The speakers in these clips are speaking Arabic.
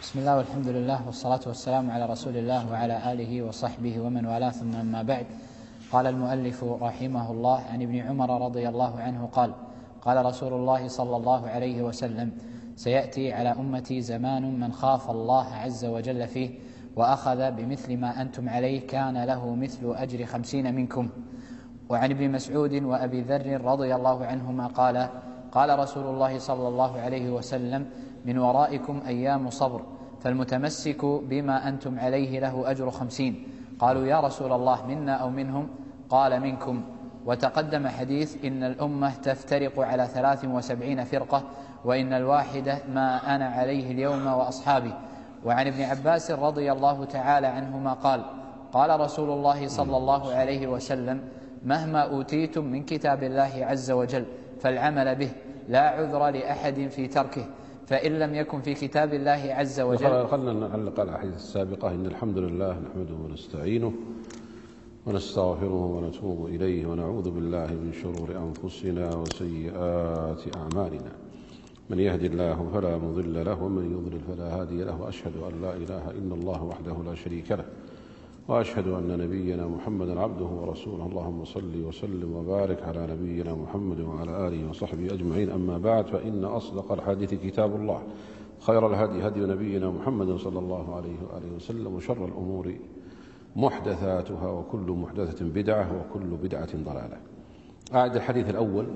بسم الله والحمد لله والصلاة والسلام على رسول الله وعلى آله وصحبه ومن والاه، ثم أما بعد. قال المؤلف رحمه الله: عن ابن عمر رضي الله عنه قال: قال رسول الله صلى الله عليه وسلم: سيأتي على أمتي زمان من خاف الله عز وجل فيه وأخذ بمثل ما أنتم عليه كان له مثل أجر 50 منكم. وعن ابن مسعود وأبي ذر رضي الله عنهما قال: قال رسول الله صلى الله عليه وسلم: من ورائكم أيام صبر، فالمتمسك بما أنتم عليه له أجر 50. قالوا: يا رسول الله، منا أو منهم؟ قال: منكم. وتقدم حديث إن الأمة تفترق على 73 فرقة، وإن الواحدة ما أنا عليه اليوم وأصحابي. وعن ابن عباس رضي الله تعالى عنهما قال: قال رسول الله صلى الله عليه وسلم: مهما أوتيتم من كتاب الله عز وجل فالعمل به، لا عذر لأحد في تركه، فإن لم يكن في كتاب الله عز وجل. خلنا نعلق على الأحاديث السابقة. إن الحمد لله نحمده ونستعينه ونستغفره ونتوب إليه ونعوذ بالله من شرور أنفسنا وسيئات أعمالنا. من يهد الله فلا مضل له ومن يضلل فلا هادي له، وأشهد أن لا إله إلا الله وحده لا شريك له، وأشهد أن نبينا محمدا عبده ورسوله. اللهم صل وسلم وبارك على نبينا محمد وعلى آله وصحبه أجمعين. أما بعد، فإن أصدق الحديث كتاب الله، خير الهدي هدي نبينا محمد صلى الله عليه وآله وسلم، وشر الأمور محدثاتها، وكل محدثة بدعة، وكل بدعة ضلالة. أعد الحديث الأول.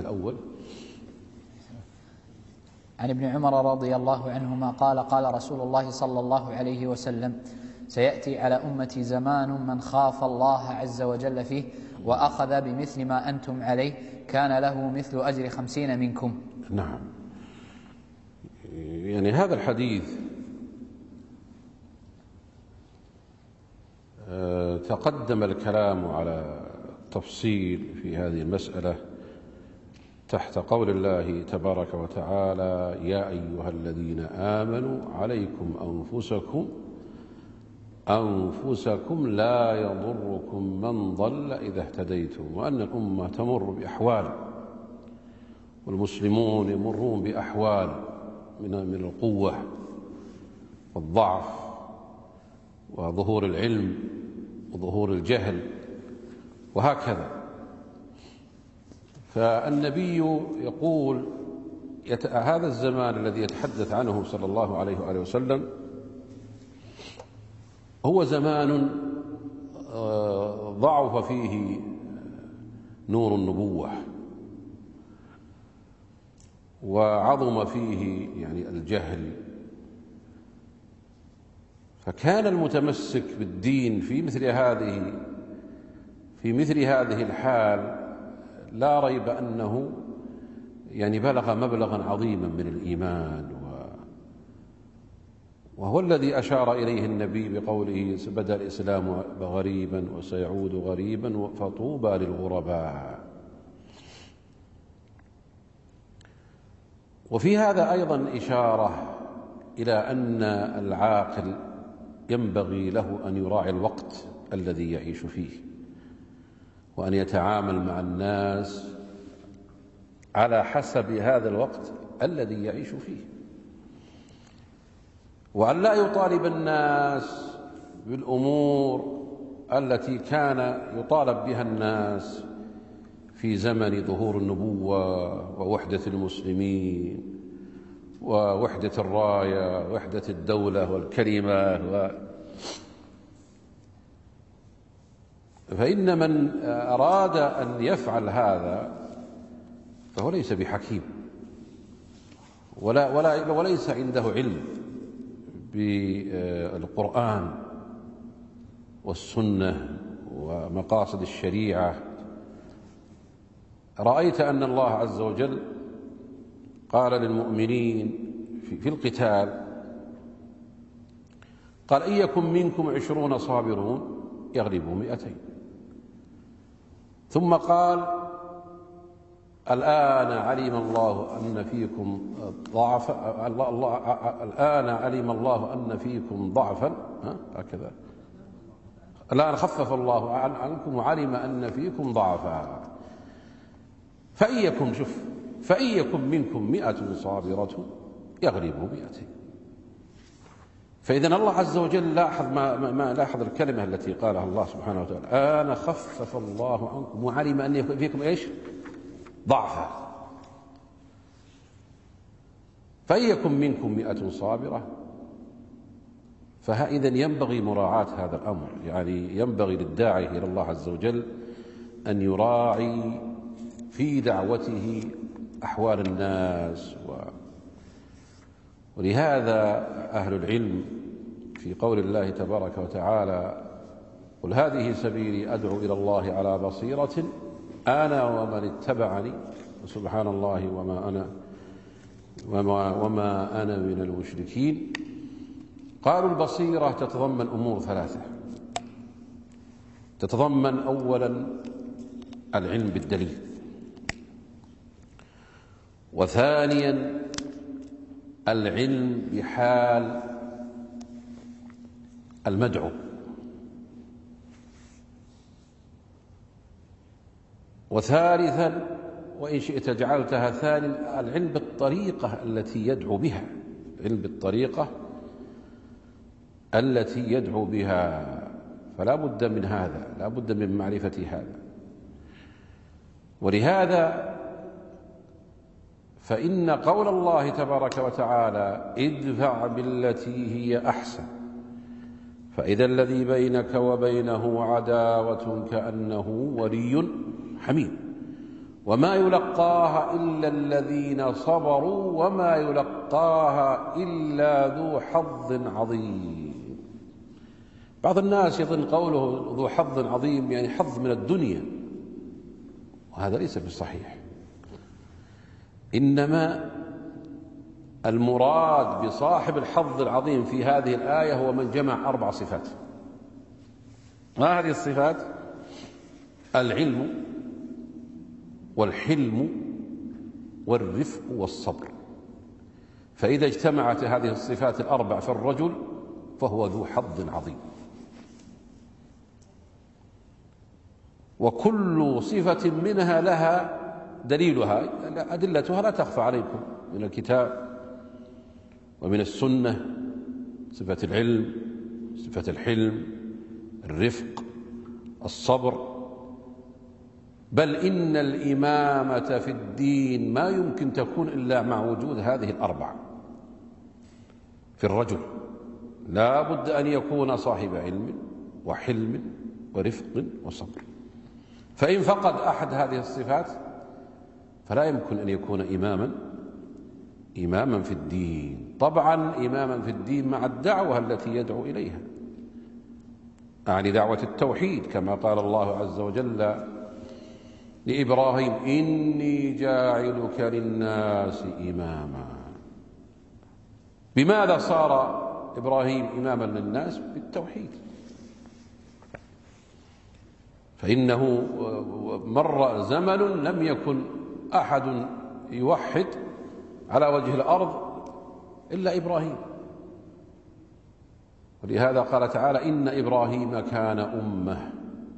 عن ابن عمر رضي الله عنهما قال: قال رسول الله صلى الله عليه وسلم: سيأتي على أمتي زمان من خاف الله عز وجل فيه وأخذ بمثل ما أنتم عليه كان له مثل أجر 50 منكم. نعم، يعني هذا الحديث تقدم الكلام على تفصيل في هذه المسألة تحت قول الله تبارك وتعالى: يا أيها الذين آمنوا عليكم أنفسكم لا يضركم من ضل إذا اهتديتم. وأن الأمة تمر بأحوال، والمسلمون يمرون بأحوال من القوة والضعف وظهور العلم وظهور الجهل وهكذا. فالنبي يقول: هذا الزمان الذي يتحدث عنه صلى الله عليه وآله وسلم هو زمان ضعف فيه نور النبوة، وعظم فيه يعني الجهل، فكان المتمسك بالدين في مثل هذه الحال لا ريب أنه يعني بلغ مبلغا عظيما من الإيمان، وهو الذي أشار إليه النبي بقوله: بدأ الإسلام غريبا وسيعود غريبا فطوبى للغرباء. وفي هذا أيضا إشارة إلى أن العاقل ينبغي له أن يراعي الوقت الذي يعيش فيه، وأن يتعامل مع الناس على حسب هذا الوقت الذي يعيش فيه، وأن لا يطالب الناس بالأمور التي كان يطالب بها الناس في زمن ظهور النبوة ووحدة المسلمين ووحدة الراية ووحدة الدولة والكلمة فإن من أراد أن يفعل هذا فهو ليس بحكيم وليس عنده علم بالقرآن والسنة ومقاصد الشريعة. رأيت أن الله عز وجل قال للمؤمنين في القتال، قال: إن يكن منكم 20 صابرون يغلبوا 200. ثم قال: الآن علم الله أن فيكم ضعفا، هكذا، الآن خفف الله عنكم وعلم أن فيكم ضعفا، فإن يكن منكم 100 صابرة يغلبوا 200. فإذا الله عز وجل لاحظ الكلمة التي قالها الله سبحانه وتعالى: أنا خفف الله عنكم وعلم أن فيكم إيش؟ ضعفا، فإن يكن منكم 100 صابرة. فإذا ينبغي مراعاة هذا الأمر، يعني ينبغي للداعي إلى الله عز وجل أن يراعي في دعوته أحوال الناس. ولهذا أهل العلم في قول الله تبارك وتعالى: قل هذه سبيلي أدعو إلى الله على بصيرة أنا ومن اتبعني وسبحان الله وما أنا من المشركين. قالوا البصيرة تتضمن أمور 3: تتضمن أولا العلم بالدليل، وثانيا العلم بحال المدعو، وثالثا وإن شئت جعلتها ثانيا العلم بالطريقة التي يدعو بها، علم بالطريقة التي يدعو بها. فلا بد من هذا، لا بد من معرفة هذا. ولهذا فإن قول الله تبارك وتعالى: ادفع بالتي هي أحسن فإذا الذي بينك وبينه عداوة كأنه ولي حميم وما يلقاها إلا الذين صبروا وما يلقاها إلا ذو حظ عظيم. بعض الناس يظن قوله ذو حظ عظيم يعني حظ من الدنيا، وهذا ليس بالصحيح. إنما المراد بصاحب الحظ العظيم في هذه الآية هو من جمع 4 صفات. ما هذه الصفات؟ العلم والحلم والرفق والصبر. فإذا اجتمعت هذه الصفات ال4 في الرجل فهو ذو حظ عظيم. وكل صفة منها لها دليلها، أدلتها لا تخفى عليكم من الكتاب ومن السنة: صفة العلم، صفة الحلم، الرفق، الصبر. بل إن الإمامة في الدين ما يمكن تكون إلا مع وجود هذه ال4 في الرجل. لا بد أن يكون صاحب علم وحلم ورفق وصبر. فإن فقد أحد هذه الصفات فلا يمكن أن يكون إماما في الدين. طبعا إماما في الدين مع الدعوة التي يدعو إليها، أعني دعوة التوحيد، كما قال الله عز وجل لإبراهيم: إني جاعلك للناس إماما. بماذا صار إبراهيم إماما للناس؟ بالتوحيد. فإنه مر زمن لم يكن أحد يوحد على وجه الأرض إلا إبراهيم. ولهذا قال تعالى: إن إبراهيم كان أمة.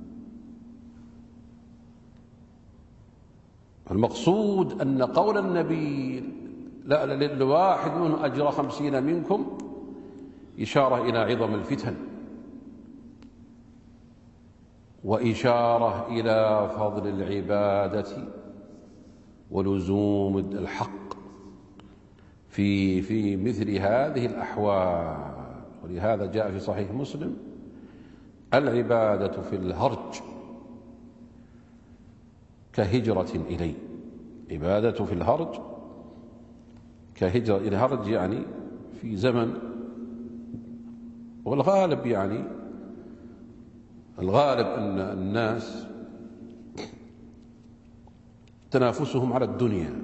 المقصود أن قول النبي للواحد منه أجر 50 منكم إشارة إلى عظم الفتن، وإشارة إلى فضل العبادة ولزوم الحق في مثل هذه الأحوال. ولهذا جاء في صحيح مسلم: العبادة في الهرج كهجرة إلي. عبادة في الهرج كهجرة إلى الهرج، يعني في زمن، والغالب يعني الغالب أن الناس تنافسهم على الدنيا،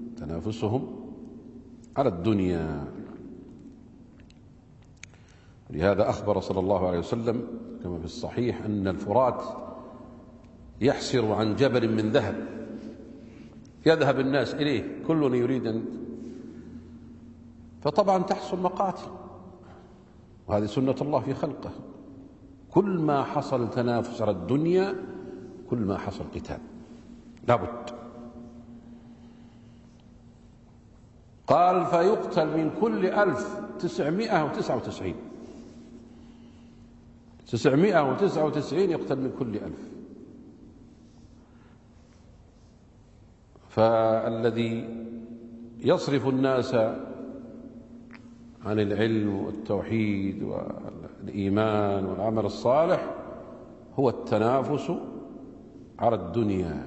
لهذا أخبر صلى الله عليه وسلم كما في الصحيح أن الفرات يحسر عن جبل من ذهب يذهب الناس إليه، كل يريد أن، فطبعا تحصل مقاتل، وهذه سنة الله في خلقه. كل ما حصل تنافس على الدنيا كل ما حصل قتال، لابد. قال: فيقتل من كل 1999 999 يقتل من كل 1000. فالذي يصرف الناس عن العلم والتوحيد والإيمان والعمل الصالح هو التنافس على الدنيا.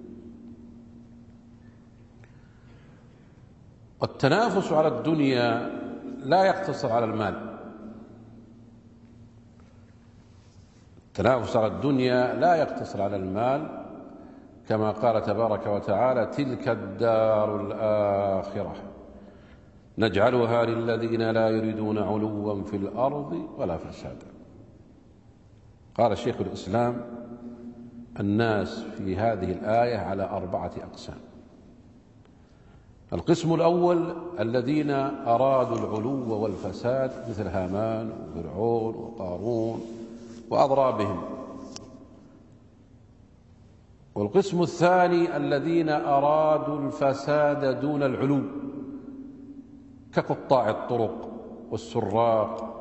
والتنافس على الدنيا لا يقتصر على المال. التنافس على الدنيا لا يقتصر على المال، كما قال تبارك وتعالى: تلك الدار الآخرة نجعلها للذين لا يريدون علوا في الأرض ولا فسادا. قال شيخ الإسلام: الناس في هذه الآية على 4 أقسام. القسم الأول الذين أرادوا العلو والفساد، مثل هامان وفرعون وقارون وأضرابهم. والقسم الثاني الذين أرادوا الفساد دون العلو، كقطاع الطرق والسراق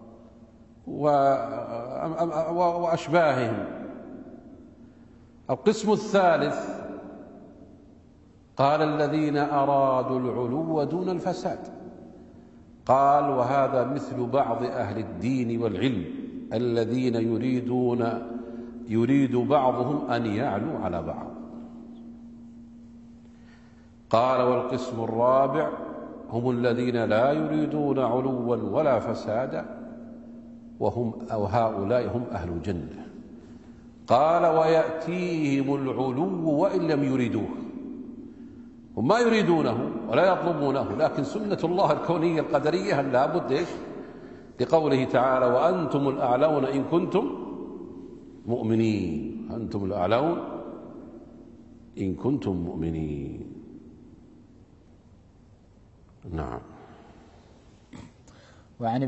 وأشباههم. القسم الثالث قال الذين أرادوا العلو دون الفساد. قال: وهذا مثل بعض أهل الدين والعلم الذين يريد بعضهم أن يعلوا على بعض. قال: والقسم الرابع هم الذين لا يريدون علوا ولا فسادا وهؤلاء هم أهل الجنة. قال: ويأتيهم العلو وإن لم يريدوه. هم ما يريدونه ولا يطلبونه، لكن سنة الله الكونية القدرية لا بد لقوله تعالى: وأنتم الأعلون إن كنتم مؤمنين. أنتم الأعلون إن كنتم مؤمنين. نعم. وعن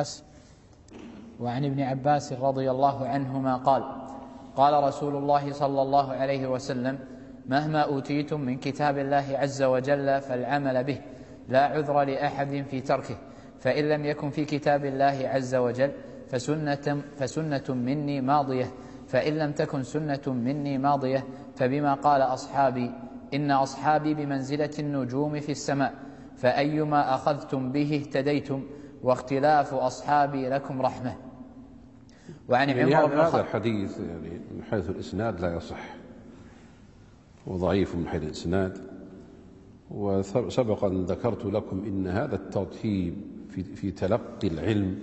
ابن عباس رضي الله عنهما قال: قال رسول الله صلى الله عليه وسلم: مهما أوتيتم من كتاب الله عز وجل فالعمل به، لا عذر لأحد في تركه، فإن لم يكن في كتاب الله عز وجل فسنة مني ماضية، فإن لم تكن سنة مني ماضية فبما قال أصحابي: إن أصحابي بمنزلة النجوم في السماء، فأيما أخذتم به اهتديتم، واختلاف أصحابي لكم رحمة. وعن عمر بن هذا الحديث من حيث الإسناد لا يصح، وضعيف من حيث الإسناد. وسبق أن ذكرت لكم إن هذا الترتيب في تلقي العلم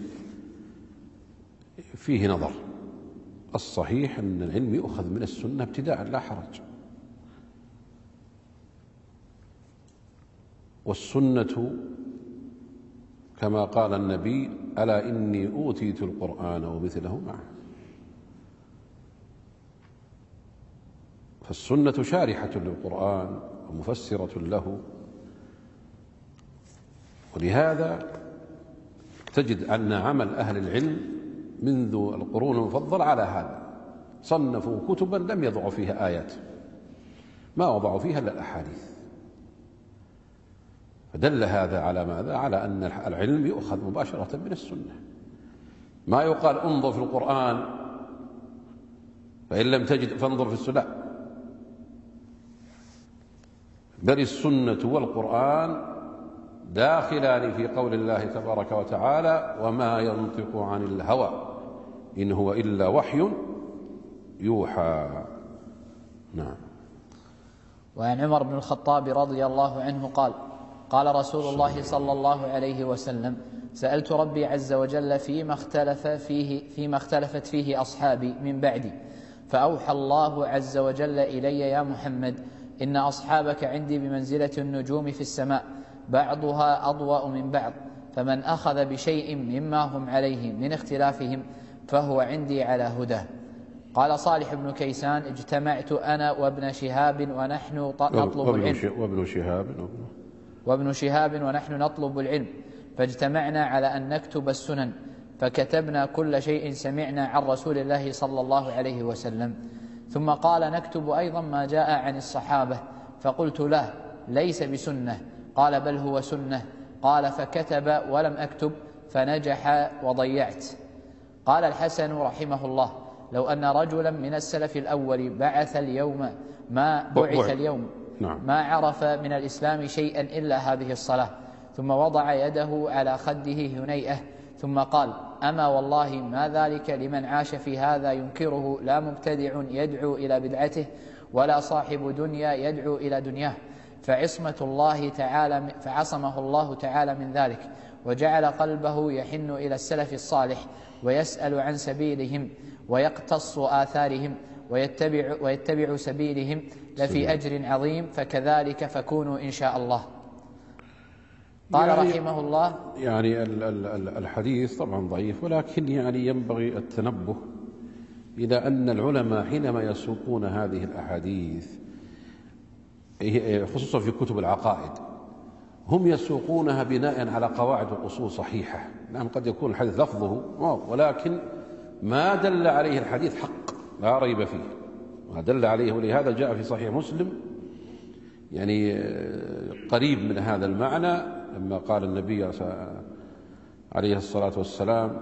فيه نظر. الصحيح أن العلم يؤخذ من السنة ابتداء لا حرج. والسنة كما قال النبي: ألا إني أوتيت القرآن ومثله معه. فالسنة شارحة للقرآن ومفسرة له. ولهذا تجد أن عمل أهل العلم منذ القرون المفضلة على هذا. صنفوا كتبا لم يضعوا فيها آيات، ما وضعوا فيها إلا الأحاديث. فدل هذا على ماذا؟ على أن العلم يؤخذ مباشرة من السنة. ما يقال انظر في القرآن فإن لم تجد فانظر في السنة، بل السنة والقرآن داخلان في قول الله تبارك وتعالى: وما ينطق عن الهوى إن هو إلا وحي يوحى. نعم. وعن عمر بن الخطاب رضي الله عنه قال: قال رسول الله صلى الله عليه وسلم: سألت ربي عز وجل فيما اختلفت فيه أصحابي من بعدي، فأوحى الله عز وجل إلي: يا محمد، إن أصحابك عندي بمنزلة النجوم في السماء، بعضها أضواء من بعض، فمن أخذ بشيء مما هم عليه من اختلافهم فهو عندي على هدى. قال صالح بن كيسان: اجتمعت أنا وابن شهاب ونحن نطلب العلم وابن شهاب ونحن نطلب العلم، فاجتمعنا على أن نكتب السنن، فكتبنا كل شيء سمعنا عن رسول الله صلى الله عليه وسلم. ثم قال: نكتب أيضا ما جاء عن الصحابة، فقلت له: ليس بسنة. قال: بل هو سنة. قال: فكتب ولم أكتب، فنجح وضيعت. قال الحسن رحمه الله: لو أن رجلا من السلف الأول بعث اليوم ما عرف من الإسلام شيئا إلا هذه الصلاة، ثم وضع يده على خده هنيئة ثم قال: أما والله ما ذلك لمن عاش في هذا ينكره، لا مبتدع يدعو إلى بدعته ولا صاحب دنيا يدعو إلى دنياه، فعصمه الله تعالى من ذلك، وجعل قلبه يحن إلى السلف الصالح ويسأل عن سبيلهم ويقتص آثارهم ويتبع سبيلهم لفي أجر عظيم، فكذلك فكونوا إن شاء الله. قال رحمه الله: يعني الحديث طبعا ضعيف، ولكن يعني ينبغي التنبه إلى أن العلماء حينما يسوقون هذه الأحاديث خصوصا في كتب العقائد هم يسوقونها بناء على قواعد وأصول صحيحة. نعم قد يكون الحديث لفظه ولكن ما دل عليه الحديث حق لا ريب فيه، ما دل عليه، ولهذا جاء في صحيح مسلم يعني قريب من هذا المعنى لما قال النبي عليه الصلاة والسلام: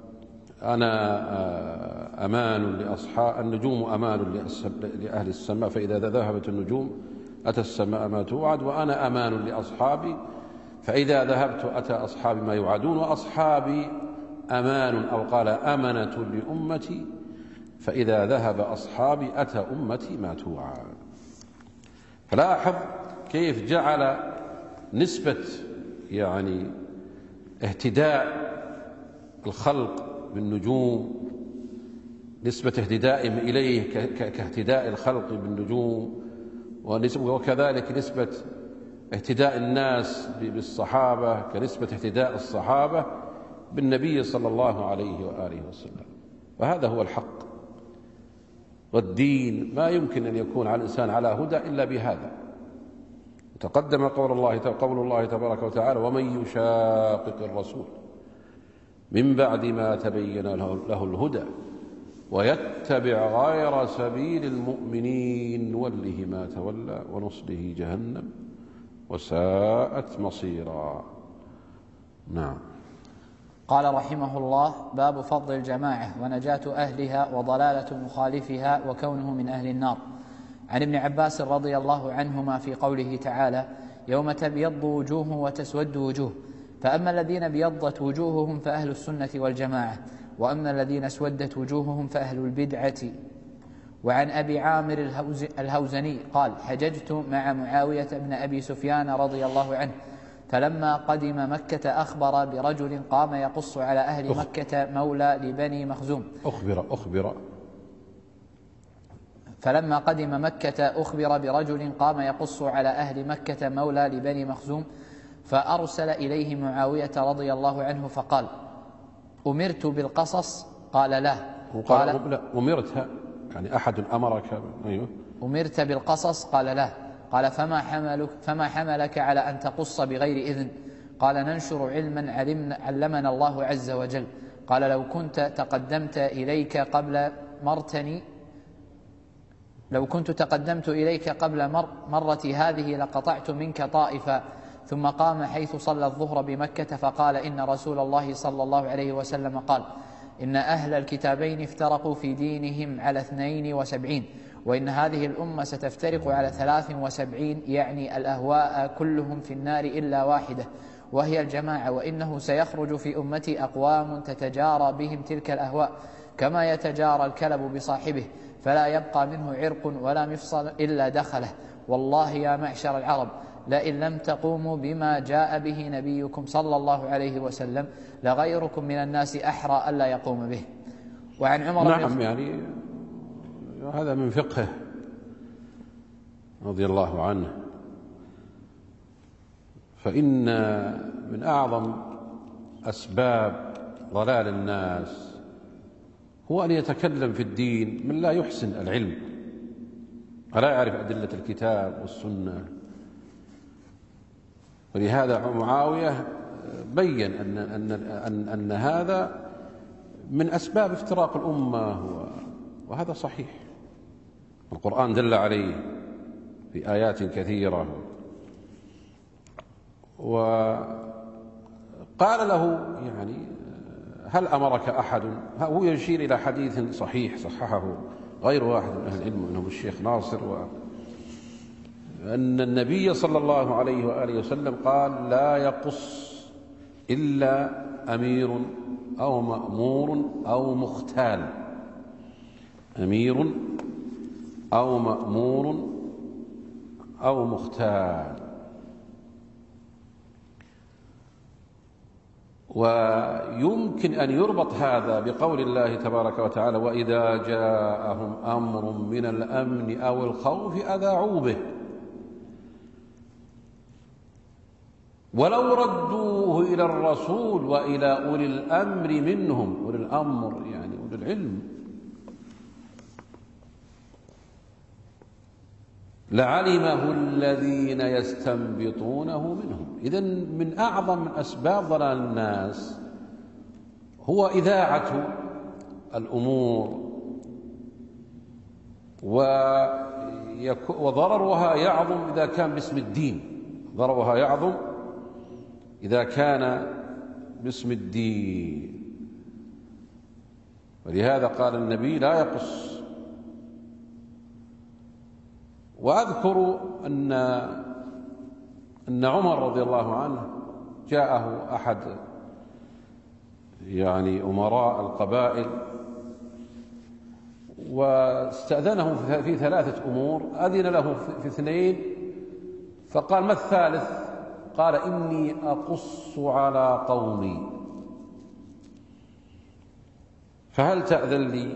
أنا أمان لأصحاب النجوم، أمان لأهل السماء، فإذا ذهبت النجوم أتى السماء ما توعد، وأنا أمان لأصحابي، فإذا ذهبت أتى أصحابي ما يوعدون، وأصحابي أمان أو قال أمنة لأمتي، فإذا ذهب أصحابي أتى أمتي ما توعد. فلاحظ كيف جعل نسبة يعني اهتداء الخلق بالنجوم، نسبة اهتدائهم إليه كاهتداء الخلق بالنجوم، وكذلك نسبة اهتداء الناس بالصحابة كنسبة اهتداء الصحابة بالنبي صلى الله عليه وآله وسلم. فهذا هو الحق، والدين ما يمكن أن يكون على الإنسان على هدى إلا بهذا. تقدم قول الله تبارك وتعالى: ومن يشاقق الرسول من بعد ما تبين له الهدى ويتبع غير سبيل المؤمنين نوله ما تولى ونصله جهنم وساءت مصيرا. نعم. قال رحمه الله: باب فضل الجماعة ونجاة أهلها وضلالة مخالفها وكونه من أهل النار. عن ابن عباس رضي الله عنهما في قوله تعالى: يوم تبيض وجوه وتسود وجوه، فأما الذين ابيضت وجوههم فأهل السنة والجماعة، وأما الذين اسودت وجوههم فأهل البدعة. وعن أبي عامر الهوزني قال: حججت مع معاوية بن أبي سفيان رضي الله عنه، فلما قدم مكة أخبر برجل قام يقص على أهل مكة مولى لبني مخزوم. فلما قدم مكة أخبر برجل قام يقص على أهل مكة مولى لبني مخزوم، فأرسل إليه معاوية رضي الله عنه فقال: أمرت بالقصص؟ قال: لا. قال: أمرت يعني أحد أمرك؟ أيوه. أمرت بالقصص؟ قال: لا. قال: فما حملك على أن تقص بغير إذن؟ قال: ننشر علما علمنا الله عز وجل. قال: لو كنت تقدمت إليك قبل مرتي هذه لقطعت منك طائفا. ثم قام حيث صلى الظهر بمكة فقال: إن رسول الله صلى الله عليه وسلم قال: إن أهل الكتابين افترقوا في دينهم على 72، وإن هذه الأمة ستفترق على 73، يعني الأهواء كلهم في النار إلا واحدة وهي الجماعة، وإنه سيخرج في أمتي أقوام تتجارى بهم تلك الأهواء كما يتجارى الكلب بصاحبه، فلا يبقى منه عرق ولا مفصل إلا دخله. والله يا معشر العرب، لئن لم تقوموا بما جاء به نبيكم صلى الله عليه وسلم لغيركم من الناس أحرى ألا يقوم به. وعن عمر نعم، يعني هذا من فقهه رضي الله عنه. فإن من أعظم أسباب ضلال الناس هو أن يتكلم في الدين من لا يحسن العلم ولا يعرف أدلة الكتاب والسنة. ولهذا معاوية بين أن هذا من أسباب افتراق الأمة، وهذا صحيح. القرآن دل عليه في آيات كثيرة. وقال له يعني هل أمرك أحد؟ هو يشير إلى حديث صحيح صححه غير واحد من أهل العلم منهم الشيخ ناصر، أن النبي صلى الله عليه وآله وسلم قال: لا يقص إلا أمير أو مأمور أو مختال. أمير أو مأمور أو مختال. ويمكن أن يربط هذا بقول الله تبارك وتعالى: وإذا جاءهم أمر من الأمن أو الخوف أذاعوا به ولو ردوه إلى الرسول وإلى أولي الأمر منهم. أولي الأمر يعني أولي العلم، لعلمه الذين يستنبطونه منهم. إذن من أعظم أسباب ضلال الناس هو إذاعة الأمور، وضررها يعظم إذا كان باسم الدين. ضررها يعظم إذا كان باسم الدين. ولهذا قال النبي: لا يقص. وأذكر أن عمر رضي الله عنه جاءه أحد يعني أمراء القبائل واستأذنه في 3 أمور، أذن له في 2 فقال: ما الثالث؟ قال: إني أقص على قومي، فهل تأذن لي؟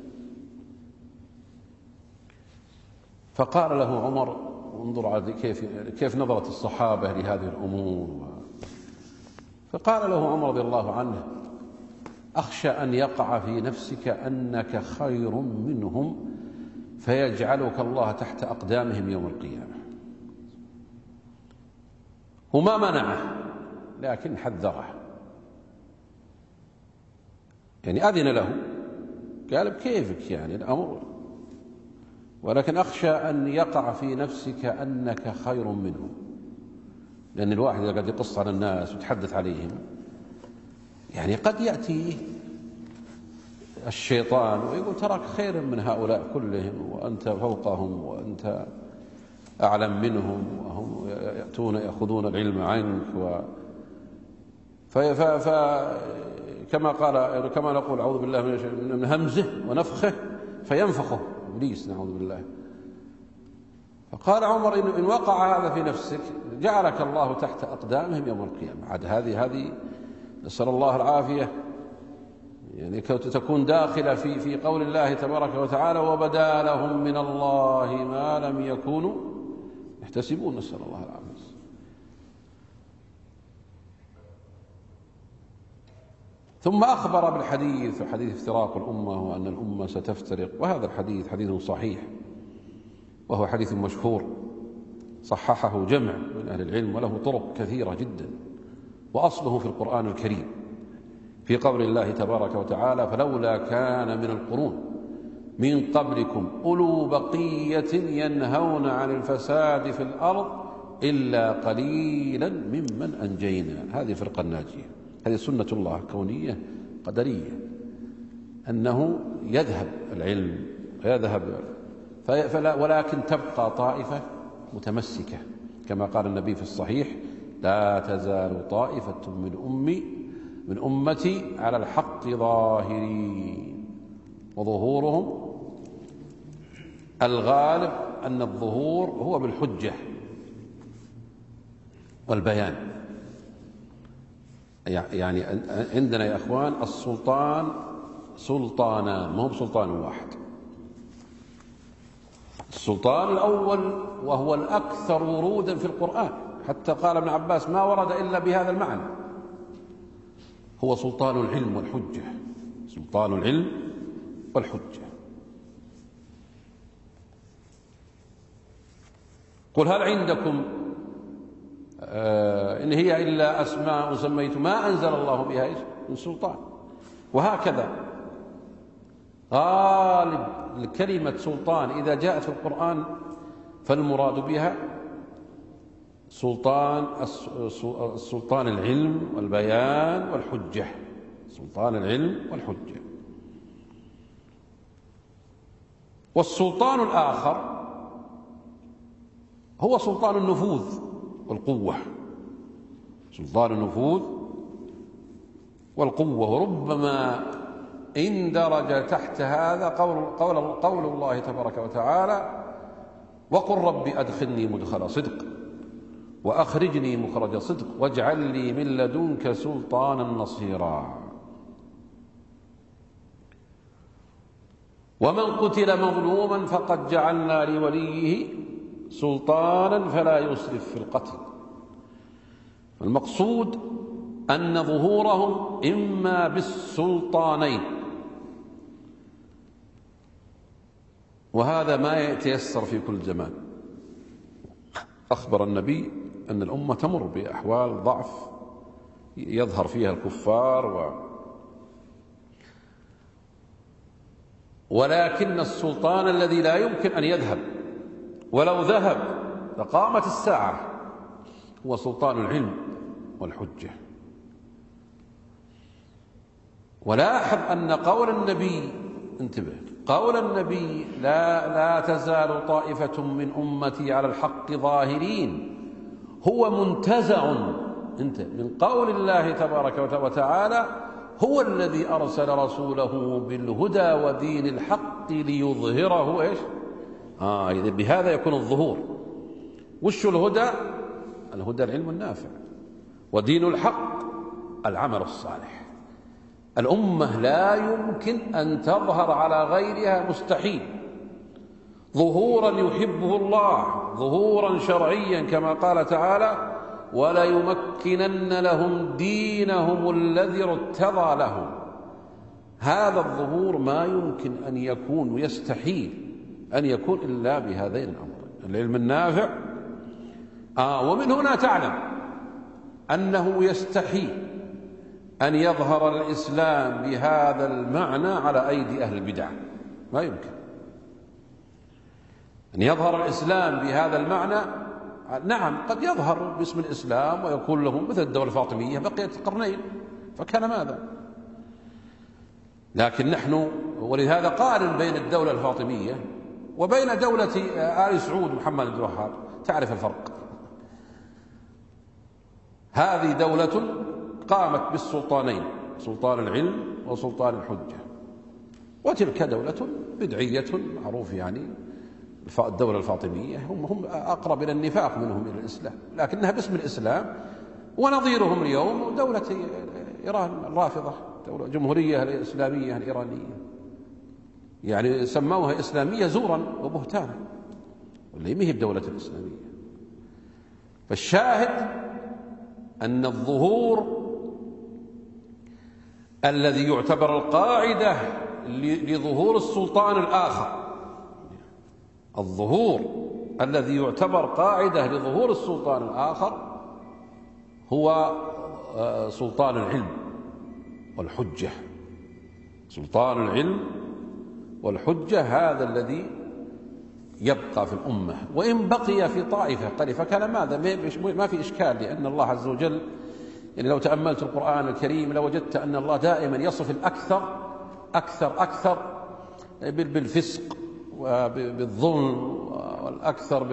فقال له عمر: انظر على كيف نظرة الصحابة لهذه الأمور. فقال له عمر رضي الله عنه: أخشى أن يقع في نفسك أنك خير منهم فيجعلك الله تحت أقدامهم يوم القيامة. وما منعه لكن حذره، يعني أذن له، قال: بكيفك يعني الأمر، ولكن أخشى أن يقع في نفسك أنك خير منهم. لأن الواحد إذا قد يقص على الناس ويتحدث عليهم يعني قد يأتي الشيطان ويقول: تراك خير من هؤلاء كلهم وأنت فوقهم وأنت أعلم منهم وهم يأتون يأخذون العلم عنك. كما نقول: أعوذ بالله من همزه ونفخه فينفخه إبليس، نعوذ بالله. فقال عمر: إن وقع هذا في نفسك جعلك الله تحت أقدامهم يوم القيامة. عاد هذه نسأل الله العافية، يعني تكون داخلة في قول الله تبارك وتعالى: وبدا لهم من الله ما لم يكونوا يحتسبون. نسأل الله العافية. ثم أخبر بالحديث، حديث افتراق الأمة وأن الأمة ستفترق، وهذا الحديث حديث صحيح وهو حديث مشهور صححه جمع من أهل العلم وله طرق كثيرة جدا، وأصله في القرآن الكريم في قول الله تبارك وتعالى: فلولا كان من القرون من قبلكم أولو بقية ينهون عن الفساد في الأرض إلا قليلا ممن أنجينا. هذه الفرقة الناجية، هذه سنة الله كونية قدرية، أنه يذهب العلم ولكن تبقى طائفة متمسكة، كما قال النبي في الصحيح: لا تزال طائفة من أمتي على الحق ظاهرين وظهورهم الغالب أن الظهور هو بالحجة والبيان. يعني عندنا يا أخوان السلطان سلطانان، ما هو بسلطان واحد. السلطان الأول وهو الأكثر ورودا في القرآن، حتى قال ابن عباس: ما ورد إلا بهذا المعنى، هو سلطان العلم والحجة. سلطان العلم والحجة. قل هل عندكم إن هي إلا أسماء سميتم ما أنزل الله بها من سلطان. وهكذا غالب كلمة سلطان إذا جاءت في القرآن فالمراد بها سلطان العلم والبيان والحجة، سلطان العلم والحجة. والسلطان الآخر هو سلطان النفوذ والقوة، سلطان النفوذ والقوة. وربما اندرج تحت هذا قول الله تبارك وتعالى: وقل رب أدخلني مدخل صدق وأخرجني مخرج صدق واجعل لي من لدنك سلطانا نصيرا. ومن قتل مظلوما فقد جعلنا لوليه سلطانا فلا يسرف في القتل. المقصود أن ظهورهم إما بالسلطانين، وهذا ما يتيسر في كل زمان. أخبر النبي أن الأمة تمر بأحوال ضعف يظهر فيها الكفار ولكن السلطان الذي لا يمكن أن يذهب، ولو ذهب لقامت الساعة، هو سلطان العلم والحجة. ولاحظ أن قول النبي، انتبه، قول النبي لا تزال طائفة من أمتي على الحق ظاهرين هو منتزع من قول الله تبارك وتعالى: هو الذي أرسل رسوله بالهدى ودين الحق ليظهره إيش؟ بهذا يكون الظهور. وش الهدى؟ الهدى العلم النافع، ودين الحق العمل الصالح. الأمة لا يمكن أن تظهر على غيرها، مستحيل. ظهورا يحبه الله، ظهورا شرعيا كما قال تعالى: وليمكنن لهم دينهم الذي ارتضى لهم. هذا الظهور ما يمكن أن يكون ويستحيل أن يكون إلا بهذين الأمرين: العلم النافع. ومن هنا تعلم أنه يستحيل أن يظهر الإسلام بهذا المعنى على أيدي أهل البدع، ما يمكن أن يظهر الإسلام بهذا المعنى. نعم، قد يظهر باسم الإسلام ويكون له مثل الدولة الفاطمية بقيت قرنين، فكان ماذا؟ لكن نحن، ولهذا قارن بين الدولة الفاطمية وبين دولة آل سعود محمد بن الوهاب، تعرف الفرق. هذه دولة قامت بالسلطانين، سلطان العلم وسلطان الحجة، وتلك دولة بدعية معروف، يعني الدولة الفاطمية هم أقرب إلى النفاق منهم إلى الإسلام، لكنها باسم الإسلام. ونظيرهم اليوم دولة إيران الرافضة، دولة جمهورية الإسلامية الإيرانية، يعني سموها إسلامية زورا وبهتانا، واللي ما هي بدولة الإسلامية. فالشاهد أن الظهور الذي يعتبر القاعدة لظهور السلطان الآخر، الظهور الذي يعتبر قاعدة لظهور السلطان الآخر هو سلطان العلم والحجة. سلطان العلم والحجة هذا الذي يبقى في الأمة، وإن بقي في طائفة قليلة فكان ماذا؟ ما في إشكال، لأن الله عز وجل، يعني لو تأملت القرآن الكريم لوجدت أن الله دائما يصف الأكثر أكثر بالفسق وبالظلم، والأكثر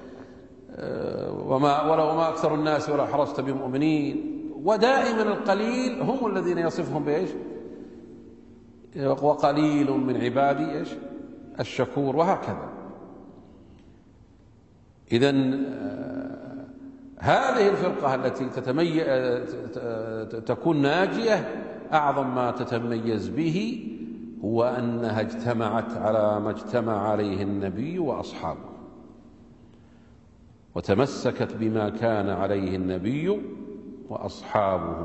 ولو ما أكثر الناس ولا حرصت بمؤمنين، ودائما القليل هم الذين يصفهم بإيش؟ وقليل من عبادي إيش؟ الشكور، وهكذا. إذن هذه الفرقة التي تكون ناجية أعظم ما تتميز به هو أنها اجتمعت على ما اجتمع عليه النبي وأصحابه، وتمسكت بما كان عليه النبي وأصحابه.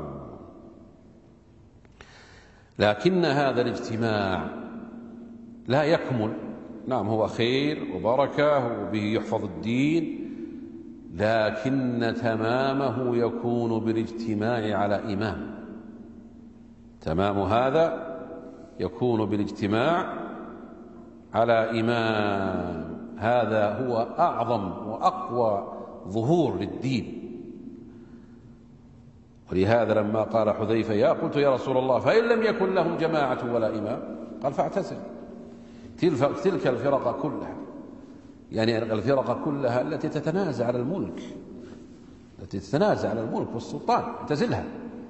لكن هذا الاجتماع لا يكمل، نعم هو خير وبركة وبه يحفظ الدين، لكن تمامه يكون بالاجتماع على إمام. تمام هذا يكون بالاجتماع على إمام. هذا هو أعظم وأقوى ظهور للدين. ولهذا لما قال حذيفة قلت يا رسول الله فإن لم يكن لهم جماعة ولا إمام قال فاعتزل تلك الفرق كلها، يعني الفرق كلها التي تتنازع على الملك، التي تتنازع على الملك والسلطان اعتزلها.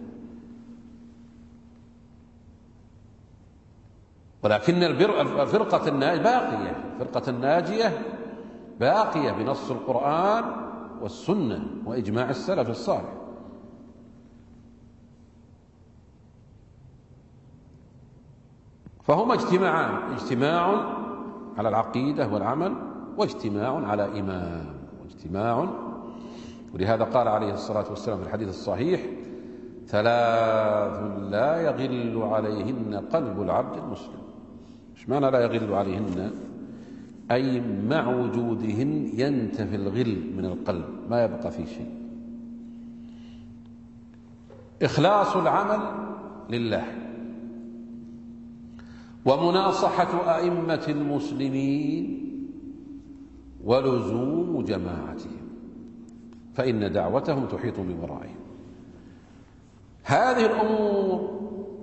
ولكن الفرقة الناجية باقية بنص القرآن والسنة وإجماع السلف الصالح. فهما اجتماع على العقيدة والعمل، واجتماع على إمام، ولهذا قال عليه الصلاة والسلام في الحديث الصحيح: 3 لا يغل عليهن قلب العبد المسلم. ايش معنى لا يغل عليهن؟ أي مع وجودهن ينتفي الغل من القلب، ما يبقى فيه شيء. إخلاص العمل لله، ومناصحة أئمة المسلمين، ولزوم جماعتهم، فإن دعوتهم تحيط بورائهم. هذه الأمور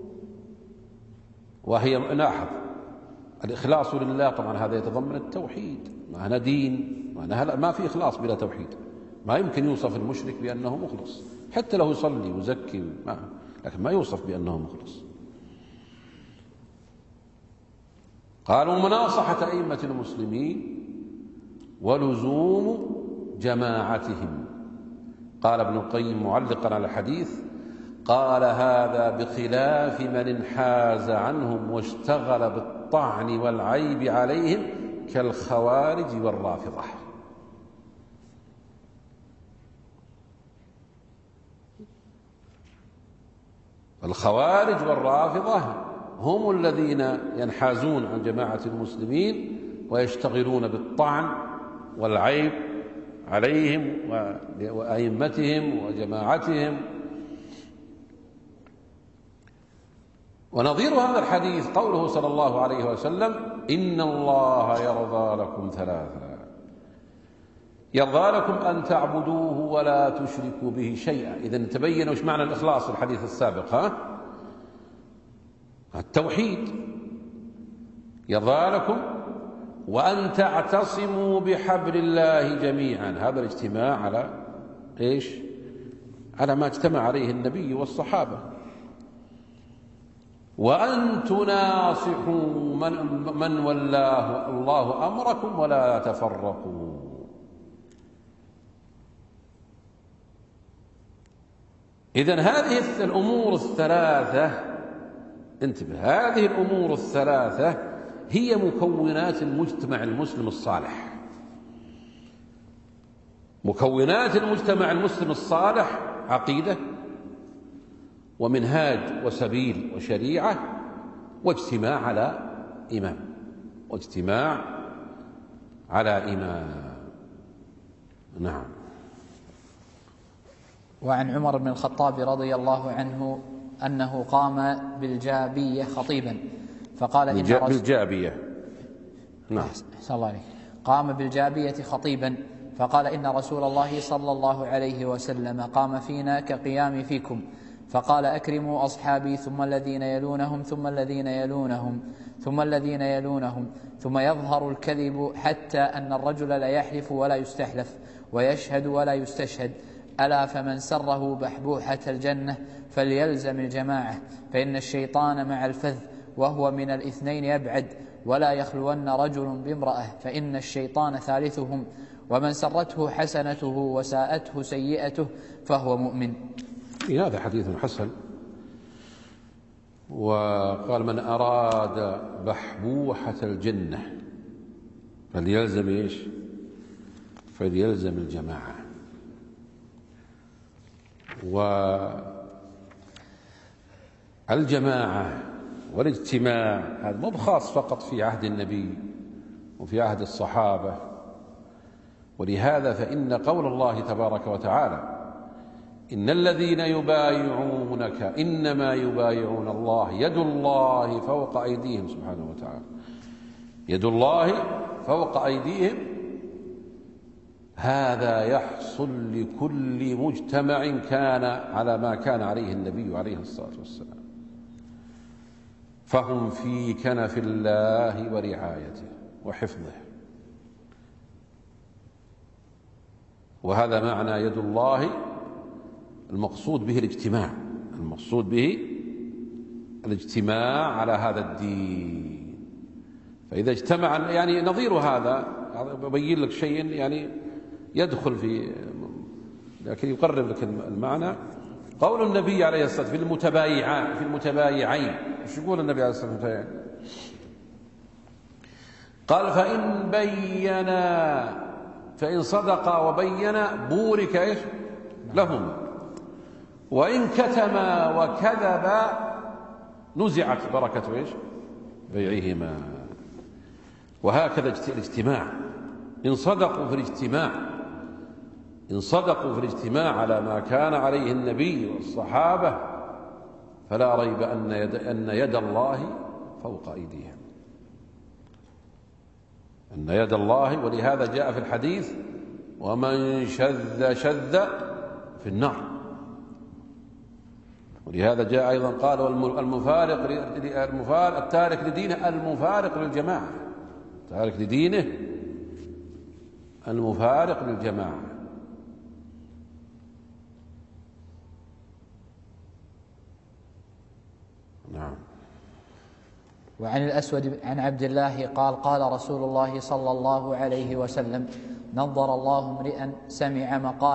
وهي لاحظ الإخلاص لله، طبعا هذا يتضمن التوحيد، معنا دين، ما في إخلاص بلا توحيد. ما يمكن يوصف المشرك بأنه مخلص، حتى لو يصلي ويزكي لكن ما يوصف بأنه مخلص. قالوا مناصحة أئمة المسلمين ولزوم جماعتهم. قال ابن القيم معلقا على الحديث: قال هذا بخلاف من انحاز عنهم واشتغل بالطعن والعيب عليهم كالخوارج والرافضة. الخوارج والرافضة هم الذين ينحازون عن جماعة المسلمين ويشتغلون بالطعن والعيب عليهم وأئمتهم وجماعتهم. ونظير هذا الحديث قوله صلى الله عليه وسلم: إن الله يرضى لكم 3، يرضى لكم أن تعبدوه ولا تشركوا به شيئا. إذن تبين وش معنى الإخلاص في الحديث السابق، التوحيد. يرضى لكم وأن تعتصموا بحبل الله جميعا، هذا الاجتماع على إيش؟ على ما اجتمع عليه النبي والصحابة. وأن تناصحوا من ولاه الله أمركم ولا تفرقوا. إذن هذه الأمور الثلاثة، انتبه، هذه الأمور الثلاثة هي مكونات المجتمع المسلم الصالح. مكونات المجتمع المسلم الصالح: عقيدة ومنهاج وسبيل وشريعة، واجتماع على إمام، نعم. وعن عمر بن الخطاب رضي الله عنه أنه قام بالجابية خطيبا فقال بالجابية، نعم، أحسن الله عليك. قام بالجابية خطيبا فقال: إن رسول الله صلى الله عليه وسلم قام فينا كقيام فيكم، فقال: أكرموا أصحابي، ثم الذين يلونهم، ثم الذين يلونهم، ثم الذين يلونهم، ثم يظهر الكذب حتى أن الرجل لا يحلف ولا يستحلف، ويشهد ولا يستشهد. ألا فمن سره بحبوحة الجنة فليلزم الجماعة، فإن الشيطان مع الفذ وهو من الاثنين يبعد، ولا يخلون رجل بامرأة فإن الشيطان ثالثهم، ومن سرته حسنته وساءته سيئته فهو مؤمن. هذا حديث حسن. وقال: من أراد بحبوحة الجنة فليلزم إيش؟ فليلزم الجماعة. والجماعة والاجتماع هذا مو خاص فقط في عهد النبي وفي عهد الصحابة. ولهذا فإن قول الله تبارك وتعالى: إن الذين يبايعونك إنما يبايعون الله يد الله فوق أيديهم، سبحانه وتعالى، يد الله فوق أيديهم. هذا يحصل لكل مجتمع كان على ما كان عليه النبي عليه الصلاة والسلام، فهم في كنف الله ورعايته وحفظه. وهذا معنى يد الله، المقصود به الاجتماع، المقصود به الاجتماع على هذا الدين. فإذا اجتمع، يعني نظير هذا أبين لك شيء يعني يدخل في، لكن يقرب لك المعنى. قول النبي عليه الصلاة والسلام في المتبايعين، ايش يقول النبي عليه الصلاة والسلام؟ قال: فإن صدقا وبينا بورك ايش لهم، وإن كتما وكذبا نزعت بركة ايش بيعهما. وهكذا الاجتماع، إن صدقوا في الاجتماع على ما كان عليه النبي والصحابة، فلا ريب أن يد الله فوق أيديهم، أن يد الله. ولهذا جاء في الحديث: ومن شذ في النار. ولهذا جاء أيضا قال: التارك لدينه المفارق للجماعة، تارك لدينه المفارق للجماعة. نعم. وعن الأسود عن عبد الله قال: قال رسول الله صلى الله عليه وسلم: نظر الله امرئا سمع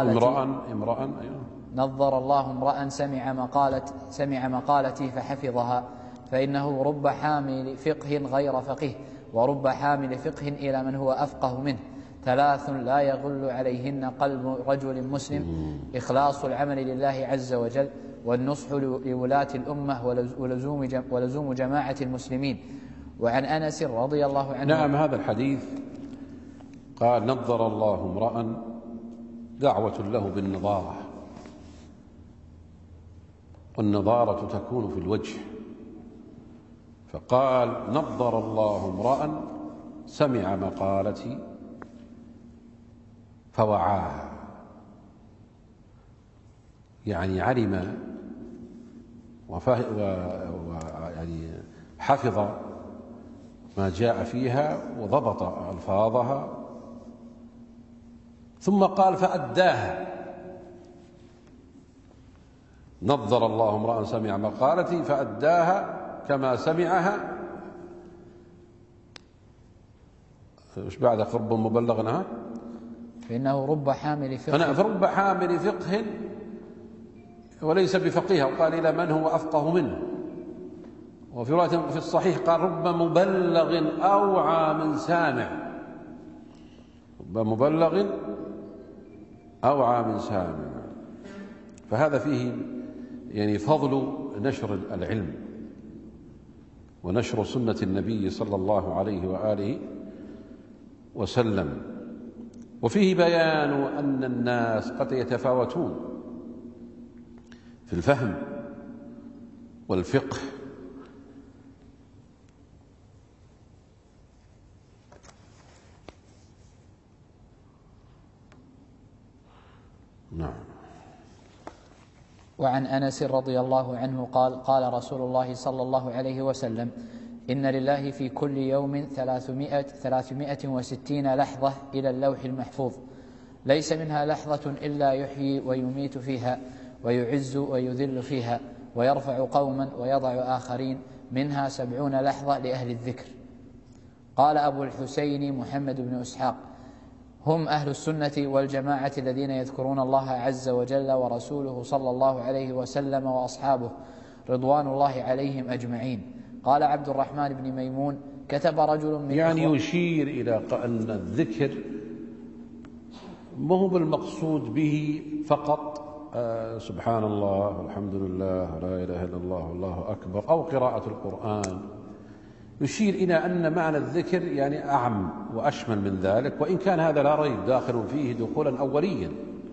مقالتي فحفظها، فإنه رب حامل فقه غير فقيه، ورب حامل فقه إلى من هو أفقه منه. 3 لا يغل عليهن قلب رجل مسلم: إخلاص العمل لله عز وجل، والنصح لولاة الأمة، ولزوم جماعة المسلمين. وعن أنس رضي الله عنه. نعم، هذا الحديث قال: نظر الله امرأ، دعوة له بالنظارة، والنظارة تكون في الوجه. فقال: نظر الله امرأ سمع مقالتي فوعاها، يعني علم يعني حفظ ما جاء فيها وضبط ألفاظها، ثم قال: فأداها. نظر الله امرأ سمع مقالتي فأداها كما سمعها. ايش بعد؟ رب مبلغ، فإنه رب حامل فقه، فرب حامل فقه وليس بفقيه، وقال: إلى من هو أفقه منه. وفي رواية في الصحيح قال: رب مبلغ أوعى من سامع، رب مبلغ أوعى من سامع. فهذا فيه يعني فضل نشر العلم ونشر سنة النبي صلى الله عليه وآله وسلم. وفيه بيان أن الناس قد يتفاوتون في الفهم والفقه، نعم. وعن أنس رضي الله عنه قال: قال رسول الله صلى الله عليه وسلم: إن لله في كل يوم 360 لحظة إلى اللوح المحفوظ، ليس منها لحظة إلا يحيي ويميت فيها، ويعز ويذل فيها، ويرفع قوما ويضع آخرين، منها 70 لحظة لأهل الذكر. قال أبو الحسين محمد بن إسحاق: هم أهل السنة والجماعة الذين يذكرون الله عز وجل ورسوله صلى الله عليه وسلم وأصحابه رضوان الله عليهم أجمعين. قال عبد الرحمن بن ميمون: كتب رجل من يعني يشير إلى أن الذكر ما هو بالمقصود به فقط سبحان الله والحمد لله ولا إله إلا الله والله أكبر، أو قراءة القرآن. يشير إلى أن معنى الذكر يعني أعم وأشمل من ذلك، وإن كان هذا لا ريب داخل فيه دخولا أوليا،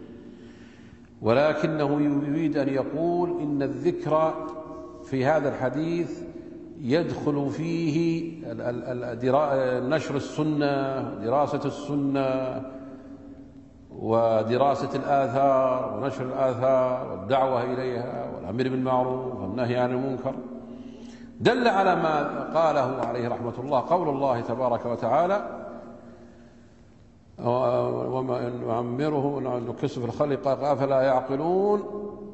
ولكنه يريد أن يقول إن الذكر في هذا الحديث يدخل فيه نشر السنة، دراسة السنة، ودراسة الآثار ونشر الآثار والدعوة إليها والأمر بالمعروف والنهي عن المنكر، دل على ما قاله عليه رحمة الله قول الله تبارك وتعالى: وما نعمره نكسه في الخلق أفلا يعقلون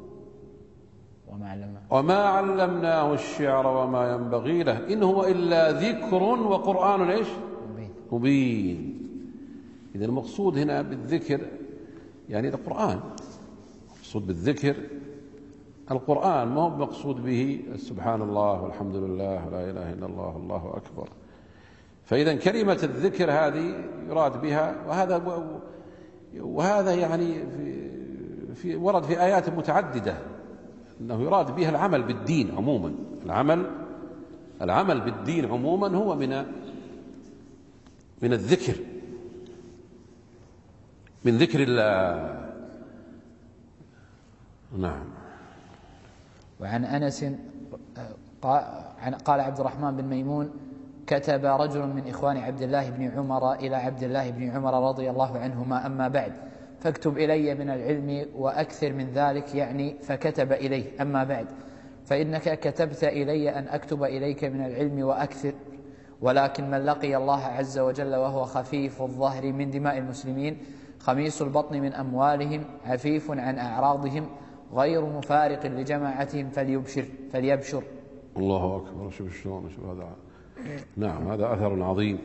وما علمناه الشعر وما ينبغي له إن هو إلا ذكر وقرآن إيش؟ مبين. إذا المقصود هنا بالذكر يعني القرآن، المقصود بالذكر القرآن، ما هو مقصود به سبحان الله والحمد لله ولا إله إلا الله والله أكبر. فإذا كلمة الذكر هذه يراد بها، وهذا يعني ورد في آيات متعددة أنه يراد بها العمل بالدين عموما. العمل بالدين عموما هو من الذكر، من ذكر الله. نعم. وعن أنس قال عبد الرحمن بن ميمون: كتب رجل من إخوان عبد الله بن عمر إلى عبد الله بن عمر رضي الله عنهما: أما بعد فاكتب إلي من العلم وأكثر من ذلك، يعني فكتب إليه: أما بعد فإنك كتبت إلي أن أكتب إليك من العلم وأكثر، ولكن من لقي الله عز وجل وهو خفيف الظهر من دماء المسلمين، خميس البطن من أموالهم، عفيف عن أعراضهم، غير مفارق لجماعتهم، فليبشر. الله أكبر. شوف الشلون، شوف هذا. نعم، هذا أثر عظيم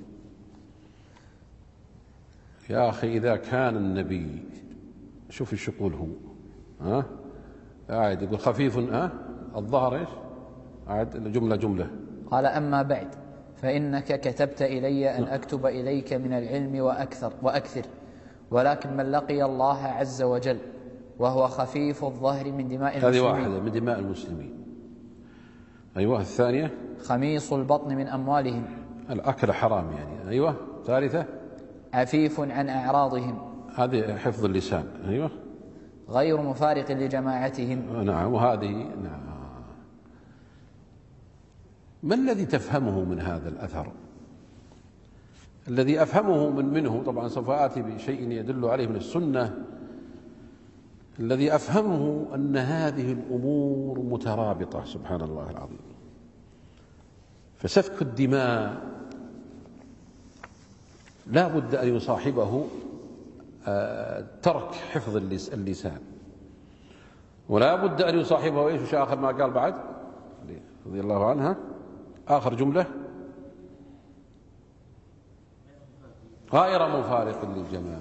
يا أخي. إذا كان النبي، شوف ايش يقول هو، قاعد يقول خفيف الظهر، ايش قاعد جملة. قال: أما بعد فإنك كتبت إلي أن أكتب إليك من العلم وأكثر، ولكن من لقي الله عز وجل وهو خفيف الظهر من دماء المسلمين. هذه واحدة من دماء المسلمين. أيوة. الثانية: خميص البطن من أموالهم، الأكل حرام يعني. أيوة. ثالثة: عفيف عن أعراضهم، هذه حفظ اللسان. أيوة. غير مفارق لجماعتهم. نعم. وهذه نعم. ما الذي تفهمه من هذا الأثر؟ الذي أفهمه منه، طبعا سوف آتي بشيء يدل عليه من السنة، الذي أفهمه أن هذه الأمور مترابطة، سبحان الله العظيم. فسفك الدماء لا بد أن يصاحبه ترك حفظ اللسان، ولا بد أن يصاحبه إيش آخر ما قال بعد رضي الله عنها، آخر جملة: غير مفارق للجماعة.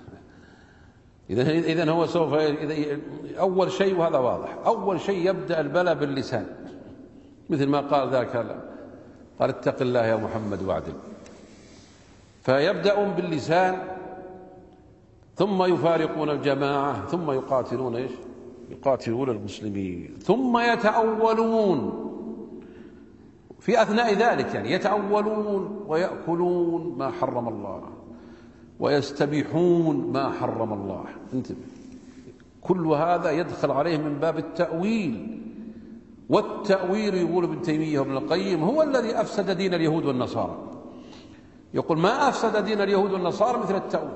إذن هو سوف أول شيء، وهذا واضح، أول شيء يبدأ البلاء باللسان، مثل ما قال ذاك، قال: اتق الله يا محمد واعدل. فيبدأون باللسان، ثم يفارقون الجماعة، ثم يقاتلون إيش؟ يقاتلون المسلمين، ثم يتأولون في أثناء ذلك، يعني يتأولون ويأكلون ما حرم الله ويستبيحون ما حرم الله. انتبه، كل هذا يدخل عليه من باب التأويل. والتأويل يقول ابن تيمية وابن القيم هو الذي أفسد دين اليهود والنصارى. يقول: ما أفسد دين اليهود والنصارى مثل التأويل.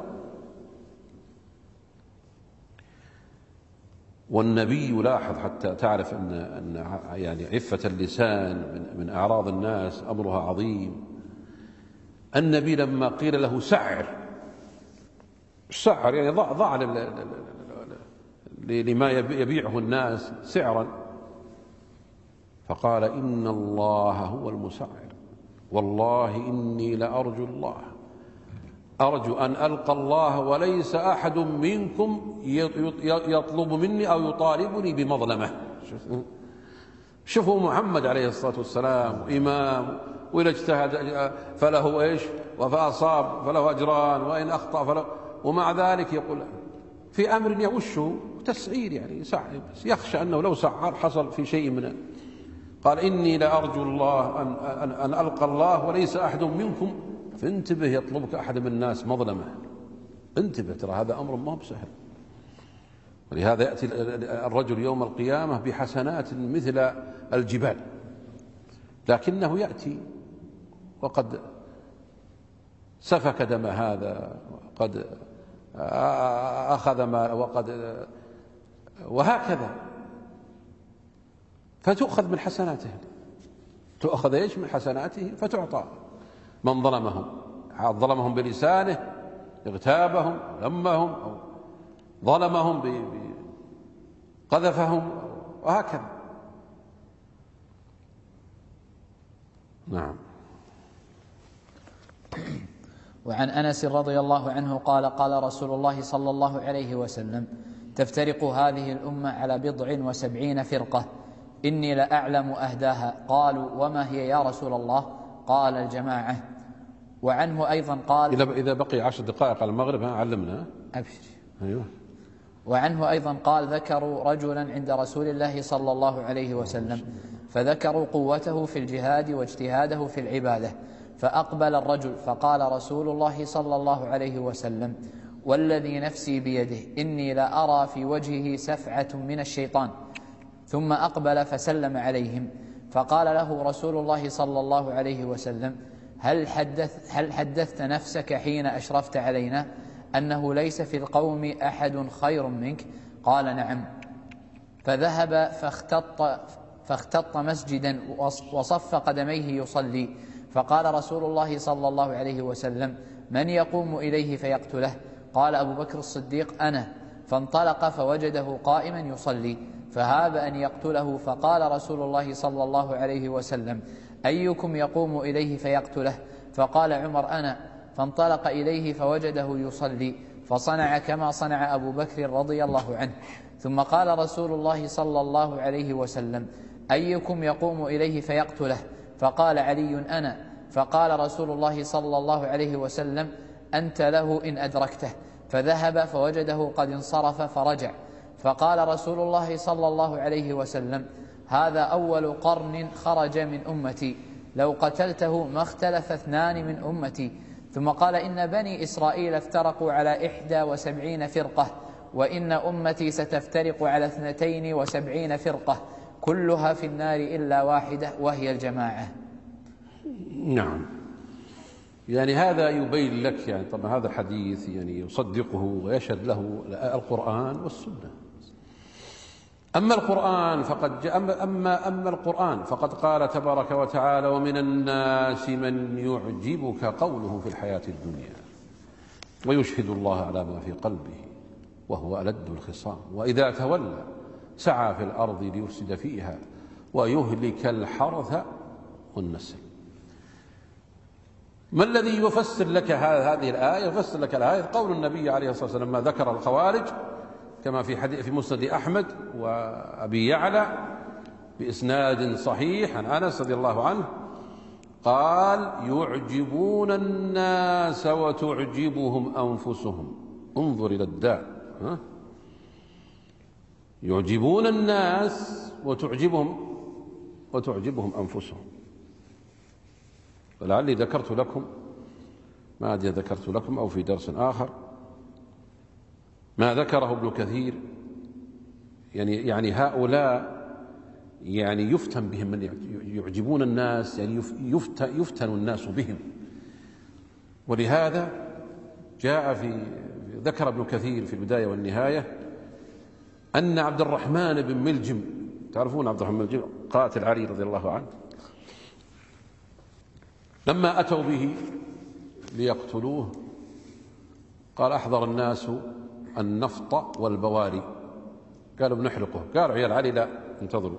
والنبي، لاحظ حتى تعرف أن يعني عفة اللسان من أعراض الناس أمرها عظيم. النبي لما قيل له سعر يعني ضع لما يبيعه الناس سعرا، فقال: إن الله هو المسعر، والله إني لأرجو الله، أرجو أن ألقى الله وليس أحد منكم يطلب مني أو يطالبني بمظلمة. شوفوا محمد عليه الصلاة والسلام إمام، وإذا اجتهد فله إيش؟ وفأصاب فله أجران، وإن أخطأ فله، ومع ذلك يقول في أمر يغشه تسعير، يعني يخشى أنه لو سعر حصل في شيء منه. قال: إني لأرجو الله أن ألقى الله وليس أحد منكم، فانتبه يطلبك أحد من الناس مظلمة، انتبه، ترى هذا أمر ما هو بسهل. ولهذا يأتي الرجل يوم القيامة بحسنات مثل الجبال، لكنه يأتي وقد سفك دم هذا، وقد أخذ ما وقد وهكذا، فتؤخذ من حسناتهم، تؤخذ إيش من حسناتهم فتعطى. من ظلمهم بلسانه، اغتابهم، لمهم، أو ظلمهم قذفهم، وهكذا. نعم. وعن أنس رضي الله عنه قال: قال رسول الله صلى الله عليه وسلم: تفترق هذه الأمة على 70 فرقة، إني لأعلم أهداها. قالوا: وما هي يا رسول الله؟ قال: الجماعة. وعنه أيضا قال: إذا بقي 10 دقائق على المغرب علمنا. أبشر. أيوه. وعنه أيضا قال: ذكروا رجلا عند رسول الله صلى الله عليه وسلم، فذكروا قوته في الجهاد واجتهاده في العبادة، فأقبل الرجل فقال رسول الله صلى الله عليه وسلم: والذي نفسي بيده إني لا أرى في وجهه سفعة من الشيطان. ثم أقبل فسلم عليهم، فقال له رسول الله صلى الله عليه وسلم: هل حدثت نفسك حين أشرفت علينا أنه ليس في القوم أحد خير منك؟ قال: نعم. فذهب فاختط مسجدا وصف قدميه يصلي، فقال رسول الله صلى الله عليه وسلم: من يقوم إليه فيقتله؟ قال أبو بكر الصديق: أنا. فانطلق فوجده قائما يصلي، فهاب أن يقتله، فقال رسول الله صلى الله عليه وسلم: أيكم يقوم إليه فيقتله؟ فقال عمر: أنا. فانطلق إليه فوجده يصلي، فصنع كما صنع أبو بكر رضي الله عنه. ثم قال رسول الله صلى الله عليه وسلم: أيكم يقوم إليه فيقتله؟ فقال علي: أنا. فقال رسول الله صلى الله عليه وسلم: أنت له إن أدركته. فذهب فوجده قد انصرف فرجع، فقال رسول الله صلى الله عليه وسلم: هذا أول قرن خرج من أمتي، لو قتلته ما اختلف 2 من أمتي. ثم قال: إن بني إسرائيل افترقوا على 71 فرقة، وإن أمتي ستفترق على 72 فرقة، كلها في النار إلا واحدة وهي الجماعة. نعم. يعني هذا يبين لك، يعني طبعا هذا الحديث يعني يصدقه ويشهد له القرآن والسنة. أما القرآن فقد قال تبارك وتعالى: ومن الناس من يعجبك قوله في الحياة الدنيا ويشهد الله على ما في قلبه وهو ألد الخصام وإذا تولى سعى في الأرض ليفسد فيها ويهلك الحرث والنسل. ما الذي يفسر لك هذه الآية؟ يفسر لك الآية قول النبي عليه الصلاة والسلام ما ذكر الخوارج كما في مسند أحمد وأبي يعلى بإسناد صحيح عن أنس رضي الله عنه قال: يعجبون الناس وتعجبهم أنفسهم. انظر إلى الداء. يعجبون الناس وتعجبهم أنفسهم. ولعلي ذكرت لكم، ما أدري ذكرت لكم أو في درس آخر، ما ذكره ابن كثير، يعني هؤلاء يعني يفتن بهم، من يعجبون الناس يعني يفتن الناس بهم. ولهذا ذكر ابن كثير في البداية والنهاية أن عبد الرحمن بن ملجم، تعرفون عبد الرحمن بن ملجم قاتل علي رضي الله عنه، لما أتوا به ليقتلوه قال: أحضر الناس النفط والبواري، قالوا بنحرقه، قالوا عيال علي لا انتظروا،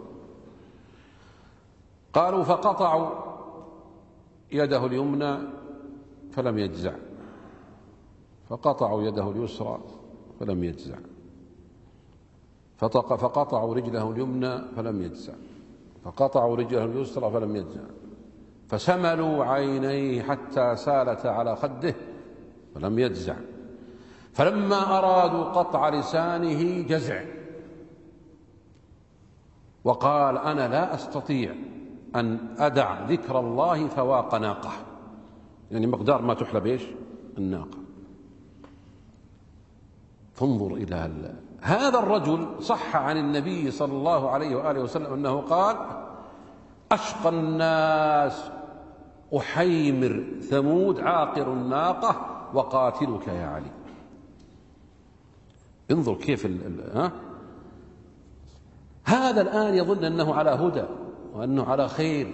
قالوا فقطعوا يده اليمنى فلم يجزع، فقطعوا يده اليسرى فلم يجزع، فقطعوا رجله اليمنى فلم يجزع، فقطعوا رجله اليسرى فلم يجزع، فسملوا عينيه حتى سالتا على خده فلم يجزع، فلما أرادوا قطع لسانه جزع وقال: أنا لا أستطيع أن أدع ذكر الله فواق ناقة، يعني مقدار ما تحلب إيش الناقة. فانظر إلى هذا الرجل. صح عن النبي صلى الله عليه وآله وسلم أنه قال: أشقى الناس أحيمر ثمود عاقر الناقة وقاتلك يا علي. انظر كيف هذا الآن يظن أنه على هدى وأنه على خير.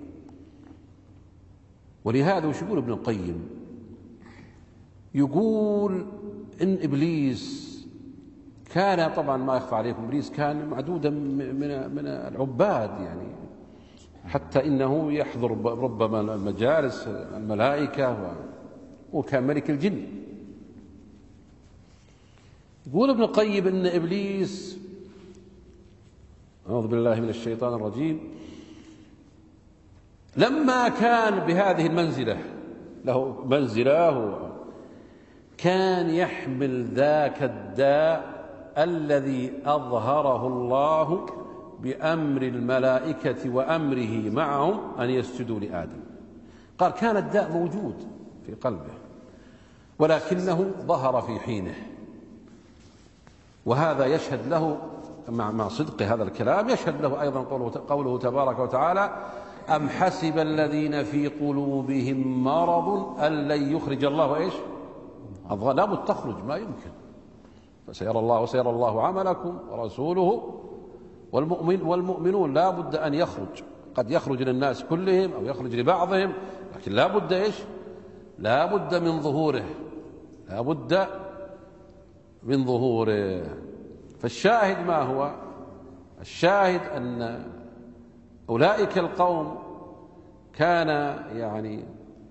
ولهذا وش يقول ابن القيم؟ يقول إن إبليس كان، طبعا ما يخفى عليكم، إبليس كان معدودا من العباد، يعني حتى إنه يحضر ربما المجالس الملائكة، وكان ملك الجن. يقول ابن القيم إن إبليس، أعوذ بالله من الشيطان الرجيم، لما كان بهذه المنزلة، له منزلة، كان يحمل ذاك الداء الذي أظهره الله بأمر الملائكة وأمره معهم أن يسجدوا لآدم. قال كان الداء موجود في قلبه ولكنه ظهر في حينه. وهذا يشهد له مع صدق هذا الكلام، يشهد له أيضا قوله تبارك وتعالى: أم حسب الذين في قلوبهم مرض أن لن يخرج الله إيش؟ لابد تخرج، ما يمكن. فسيرى الله عملكم ورسوله والمؤمنون، لا بد أن يخرج. قد يخرج للناس كلهم أو يخرج لبعضهم، لكن لا بد إيش؟ لا بد من ظهوره، لا بد من ظهوره. فالشاهد ما هو؟ الشاهد أن أولئك القوم كان يعني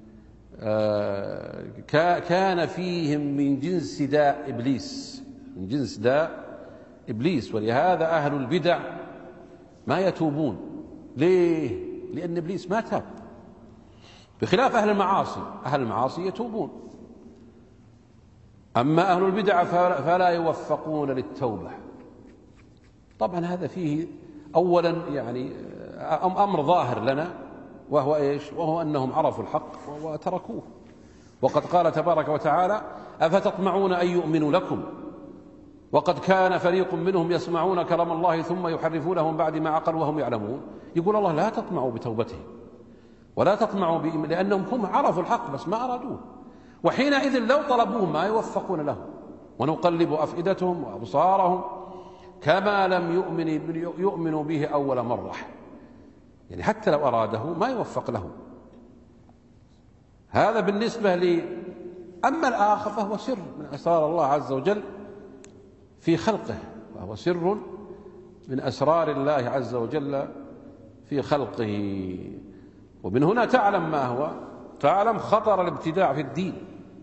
كان فيهم من جنس داء إبليس، من جنس داء إبليس. ولهذا أهل البدع ما يتوبون. ليه؟ لأن إبليس ما تاب، بخلاف أهل المعاصي. أهل المعاصي يتوبون، أما أهل البدع فلا يوفقون للتوبة. طبعا هذا فيه أولا يعني أمر ظاهر لنا، وهو إيش؟ وهو أنهم عرفوا الحق وتركوه. وقد قال تبارك وتعالى: أفتطمعون أن يؤمنوا لكم وقد كان فريق منهم يسمعون كلام الله ثم يحرفونه من بعد ما عقلوا وهم يعلمون. يقول الله: لا تطمعوا بتوبتهم ولا تطمعوا لأنهم هم عرفوا الحق بس ما أرادوه، وحينئذ لو طلبوه ما يوفقون له. ونقلب أفئدتهم وأبصارهم كما لم يؤمنوا به أول مرة، يعني حتى لو أراده ما يوفق له. هذا بالنسبة لي. أما الآخر فهو سر من أسرار الله عز وجل في خلقه، وهو سر من أسرار الله عز وجل في خلقه. ومن هنا تعلم ما هو؟ تعلم خطر الابتداع في الدين،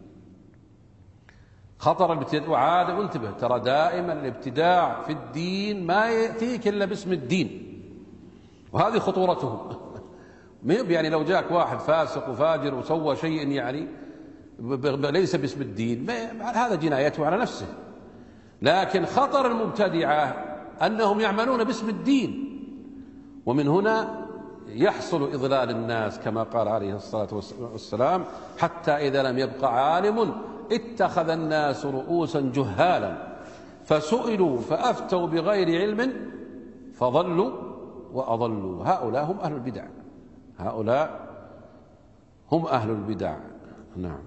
خطر الابتداع. وعاد انتبه، ترى دائما الابتداع في الدين ما يأتيك إلا باسم الدين، وهذه خطورته. يعني لو جاك واحد فاسق وفاجر وسوى شيء يعني ليس باسم الدين، هذا جنايته على نفسه. لكن خطر المبتدعة أنهم يعملون باسم الدين، ومن هنا يحصل إضلال الناس كما قال عليه الصلاة والسلام: حتى إذا لم يبق عالم اتخذ الناس رؤوسا جهالا فسئلوا فأفتوا بغير علم فضلوا وأضلوا. هؤلاء هم أهل البدع، هؤلاء هم أهل البدع. نعم.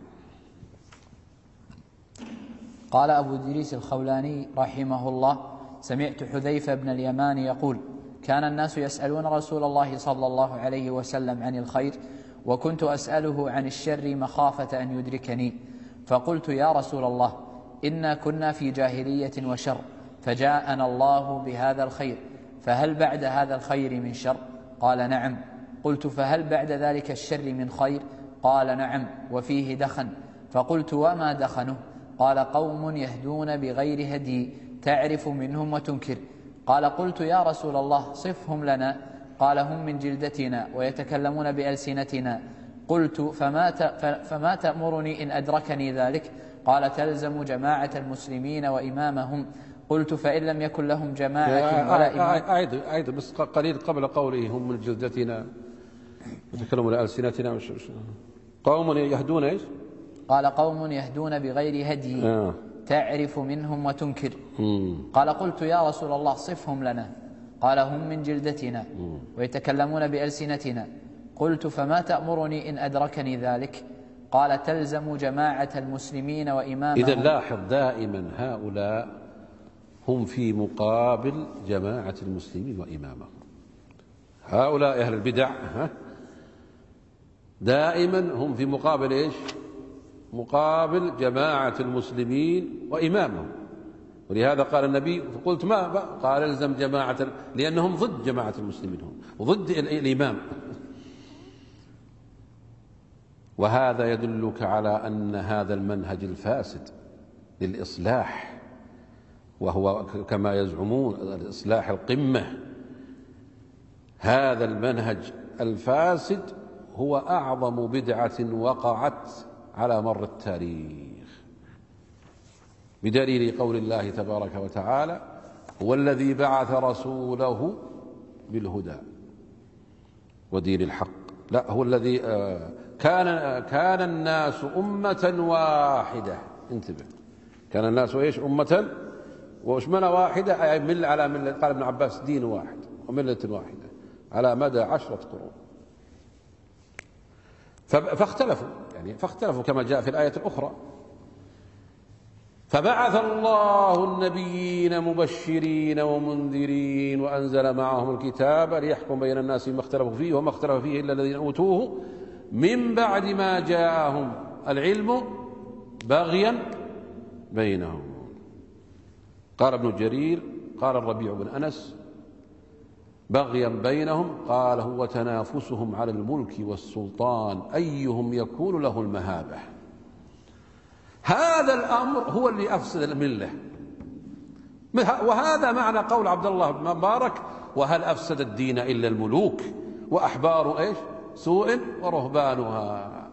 قال أبو إدريس الخولاني رحمه الله: سمعت حذيفة بن اليمان يقول: كان الناس يسألون رسول الله صلى الله عليه وسلم عن الخير، وكنت أسأله عن الشر مخافة أن يدركني، فقلت: يا رسول الله، إنا كنا في جاهلية وشر، فجاءنا الله بهذا الخير، فهل بعد هذا الخير من شر؟ قال: نعم. قلت: فهل بعد ذلك الشر من خير؟ قال: نعم، وفيه دخن. فقلت: وما دخنه؟ قال: قوم يهدون بغير هدي تعرف منهم وتنكر. قال: قلت: يا رسول الله، صفهم لنا. قال: هم من جلدتنا ويتكلمون بألسنتنا. قلت: فما تأمرني إن أدركني ذلك؟ قال: تلزم جماعة المسلمين وإمامهم. قلت: فإن لم يكن لهم جماعة ولا إمام. أيضا بس قليل قبل قوله هم من جلدتنا يتكلمون بألسنتنا، قوم يهدون إيش؟ قال: قوم يهدون بغير هدي تعرف منهم وتنكر. قال: قلت: يا رسول الله، صفهم لنا. قال: هم من جلدتنا ويتكلمون بألسنتنا. قلت: فما تأمرني إن أدركني ذلك؟ قال: تلزم جماعة المسلمين وإمامهم. إذا لاحظ دائما هؤلاء هم في مقابل جماعة المسلمين وإمامهم. هؤلاء أهل البدع دائما هم في مقابل إيش؟ مقابل جماعة المسلمين وإمامهم. ولهذا قال النبي فقلت ما قال الزم جماعة، لأنهم ضد جماعة المسلمين هم وضد الإمام. وهذا يدلك على أن هذا المنهج الفاسد للإصلاح، وهو كما يزعمون الإصلاح القمة، هذا المنهج الفاسد هو أعظم بدعة وقعت على مر التاريخ، بدليل قول الله تبارك وتعالى: هو الذي بعث رسوله بالهدى ودين الحق. لا، هو الذي كان الناس أمة واحدة. انتبه، كان الناس ايش؟ أمة واشمنا واحدة، أي ملة على ملة. قال ابن عباس: دين واحد وملة واحدة على مدى 10 قرون. فاختلفوا كما جاء في الآية الأخرى: فبعث الله النبيين مبشرين ومنذرين وأنزل معهم الكتاب ليحكم بين الناس فيما اختلفوا فيه وما اختلف فيه إلا الذين أوتوه من بعد ما جاءهم العلم بغيا بينهم. قال ابن جرير، قال الربيع بن أنس: بغيا بينهم، قال هو تنافسهم على الملك والسلطان أيهم يكون له المهابة. هذا الأمر هو اللي أفسد الملة، وهذا معنى قول عبد الله بن مبارك: وهل أفسد الدين إلا الملوك وأحبار إيش؟ سوء ورهبانها.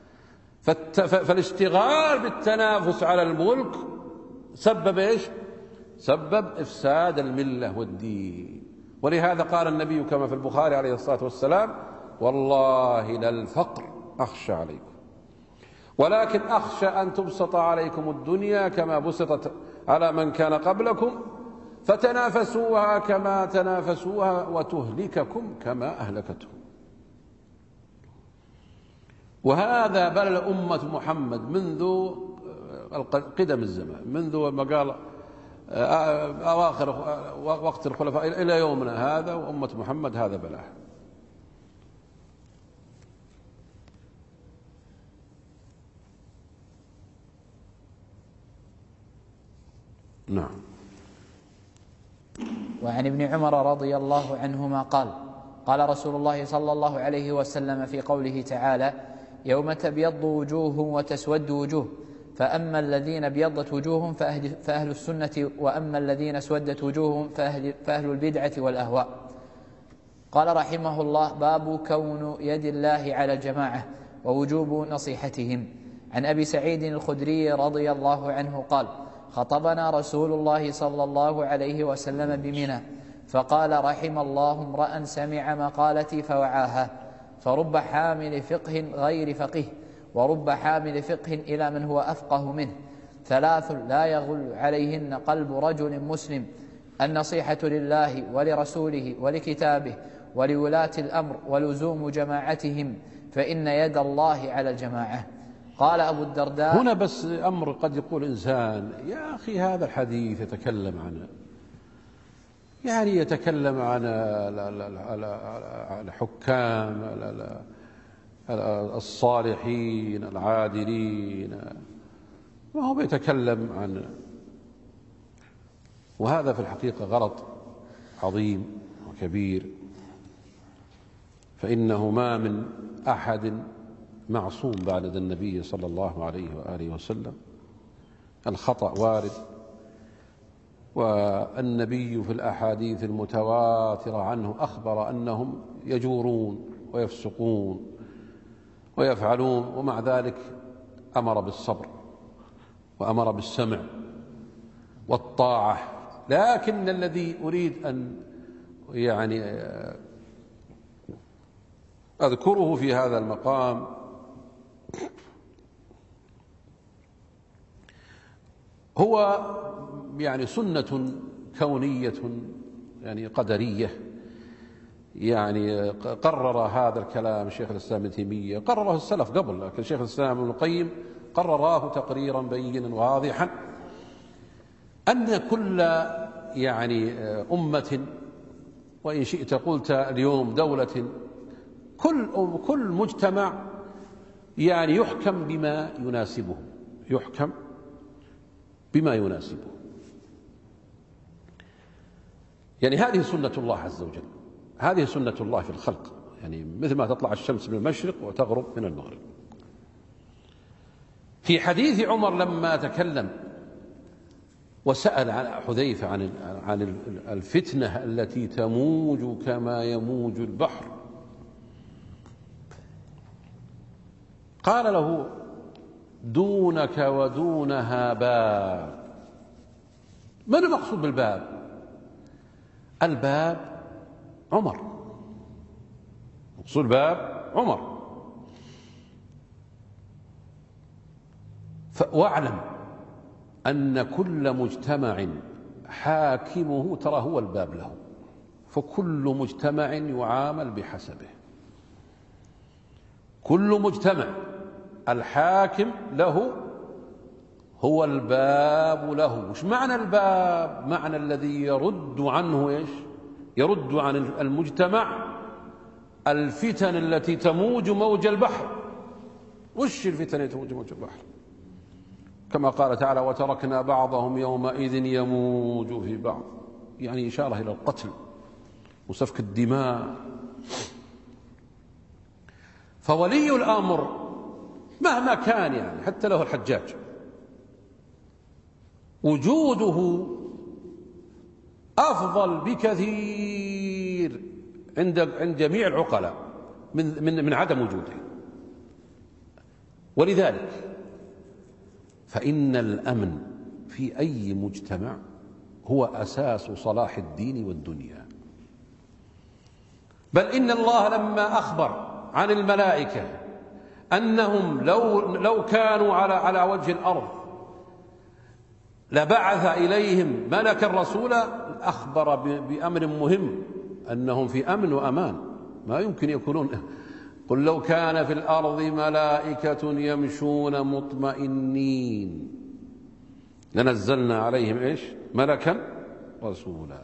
فالاشتغال بالتنافس على الملك سبب إيش؟ سبب إفساد الملة والدين. ولهذا قال النبي كما في البخاري عليه الصلاة والسلام: والله للفقر أخشى عليكم، ولكن أخشى أن تبسط عليكم الدنيا كما بسطت على من كان قبلكم فتنافسوها كما تنافسوها وتهلككم كما أهلكتهم. وهذا بلل أمة محمد منذ قدم الزمان، منذ ما قال أواخر وقت الخلفاء إلى يومنا هذا، وأمة محمد هذا بلاها. نعم. وعن ابن عمر رضي الله عنهما قال: قال رسول الله صلى الله عليه وسلم في قوله تعالى: يوم تبيض وجوه وتسود وجوه، فأما الذين ابيضت وجوههم فأهل السنة، وأما الذين اسودت وجوههم فأهل البدعة والأهواء. قال رحمه الله: باب كون يد الله على الجماعة ووجوب نصيحتهم. عن أبي سعيد الخدري رضي الله عنه قال: خطبنا رسول الله صلى الله عليه وسلم بمنى، فقال: رحم الله امرأ سمع مقالتي فوعاها، فرب حامل فقه غير فقيه، ورب حامل فقه إلى من هو أفقه منه. 3 لا يغل عليهن قلب رجل مسلم: النصيحة لله ولرسوله ولكتابه ولولاة الأمر ولزوم جماعتهم، فإن يد الله على الجماعة. قال أبو الدرداء: هنا بس أمر قد يقول إنسان: يا أخي هذا الحديث يتكلم عن، يعني يتكلم عن الحكام الصالحين العادلين، ما هو بيتكلم عن، وهذا في الحقيقة غلط عظيم وكبير. فإنه ما من أحد معصوم بعد النبي صلى الله عليه وآله وسلم، الخطأ وارد، والنبي في الأحاديث المتواترة عنه أخبر أنهم يجورون ويفسقون ويفعلون، ومع ذلك أمر بالصبر وأمر بالسمع والطاعة. لكن الذي أريد أن يعني أذكره في هذا المقام هو يعني سنة كونية يعني قدرية، يعني قرر هذا الكلام شيخ الإسلام ابن تيمية، قرره السلف قبل، لكن شيخ الإسلام ابن القيم قرراه تقريرا بينا واضحا: أن كل يعني أمة، وإن شئت قلت اليوم دولة، كل مجتمع يعني يحكم بما يناسبه، يحكم بما يناسبه. يعني هذه سنة الله عز وجل، هذه سنة الله في الخلق، يعني مثل ما تطلع الشمس من المشرق وتغرب من المغرب. في حديث عمر لما تكلم وسأل عن حذيفة عن الفتنة التي تموج كما يموج البحر، قال له: دونك ودونها باب. من المقصود بالباب؟ الباب عمر، مقصود باب عمر. واعلم أن كل مجتمع حاكمه ترى هو الباب له، فكل مجتمع يعامل بحسبه. كل مجتمع الحاكم له هو الباب له. وش معنى الباب؟ معنى الذي يرد عنه ايش؟ يرد عن المجتمع الفتن التي تموج موج البحر. وش الفتن التي تموج موج البحر؟ كما قال تعالى: وتركنا بعضهم يومئذ يموج في بعض، يعني إشارة إلى القتل وسفك الدماء. فولي الأمر مهما كان، يعني حتى له الحجاج، وجوده أفضل بكثير عند جميع العقلاء من عدم وجوده. ولذلك فإن الأمن في أي مجتمع هو أساس صلاح الدين والدنيا. بل إن الله لما أخبر عن الملائكة أنهم لو كانوا على وجه الأرض لبعث إليهم ملكا رسولا، أخبر بأمر مهم، أنهم في أمن وأمان، ما يمكن يكونون. قل لو كان في الأرض ملائكة يمشون مطمئنين لنزلنا عليهم إيش؟ ملكا رسولا.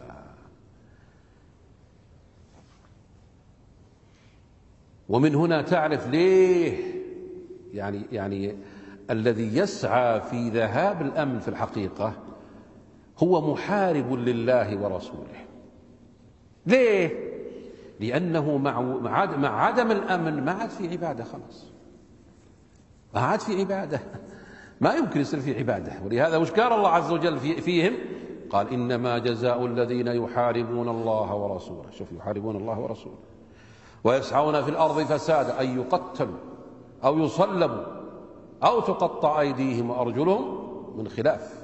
ومن هنا تعرف ليه يعني الذي يسعى في ذهاب الأمن في الحقيقة هو محارب لله ورسوله. ليه؟ لأنه مع عدم الأمن ما عاد في عبادة، خلاص ما عاد في عبادة، ما يمكن يصير في عبادة. ولهذا وش قال الله عز وجل فيهم؟ قال: إنما جزاء الذين يحاربون الله ورسوله. شوف، يحاربون الله ورسوله ويسعون في الأرض فسادا أن يقتلوا أو يصلبوا أو تقطع أيديهم وأرجلهم من خلاف،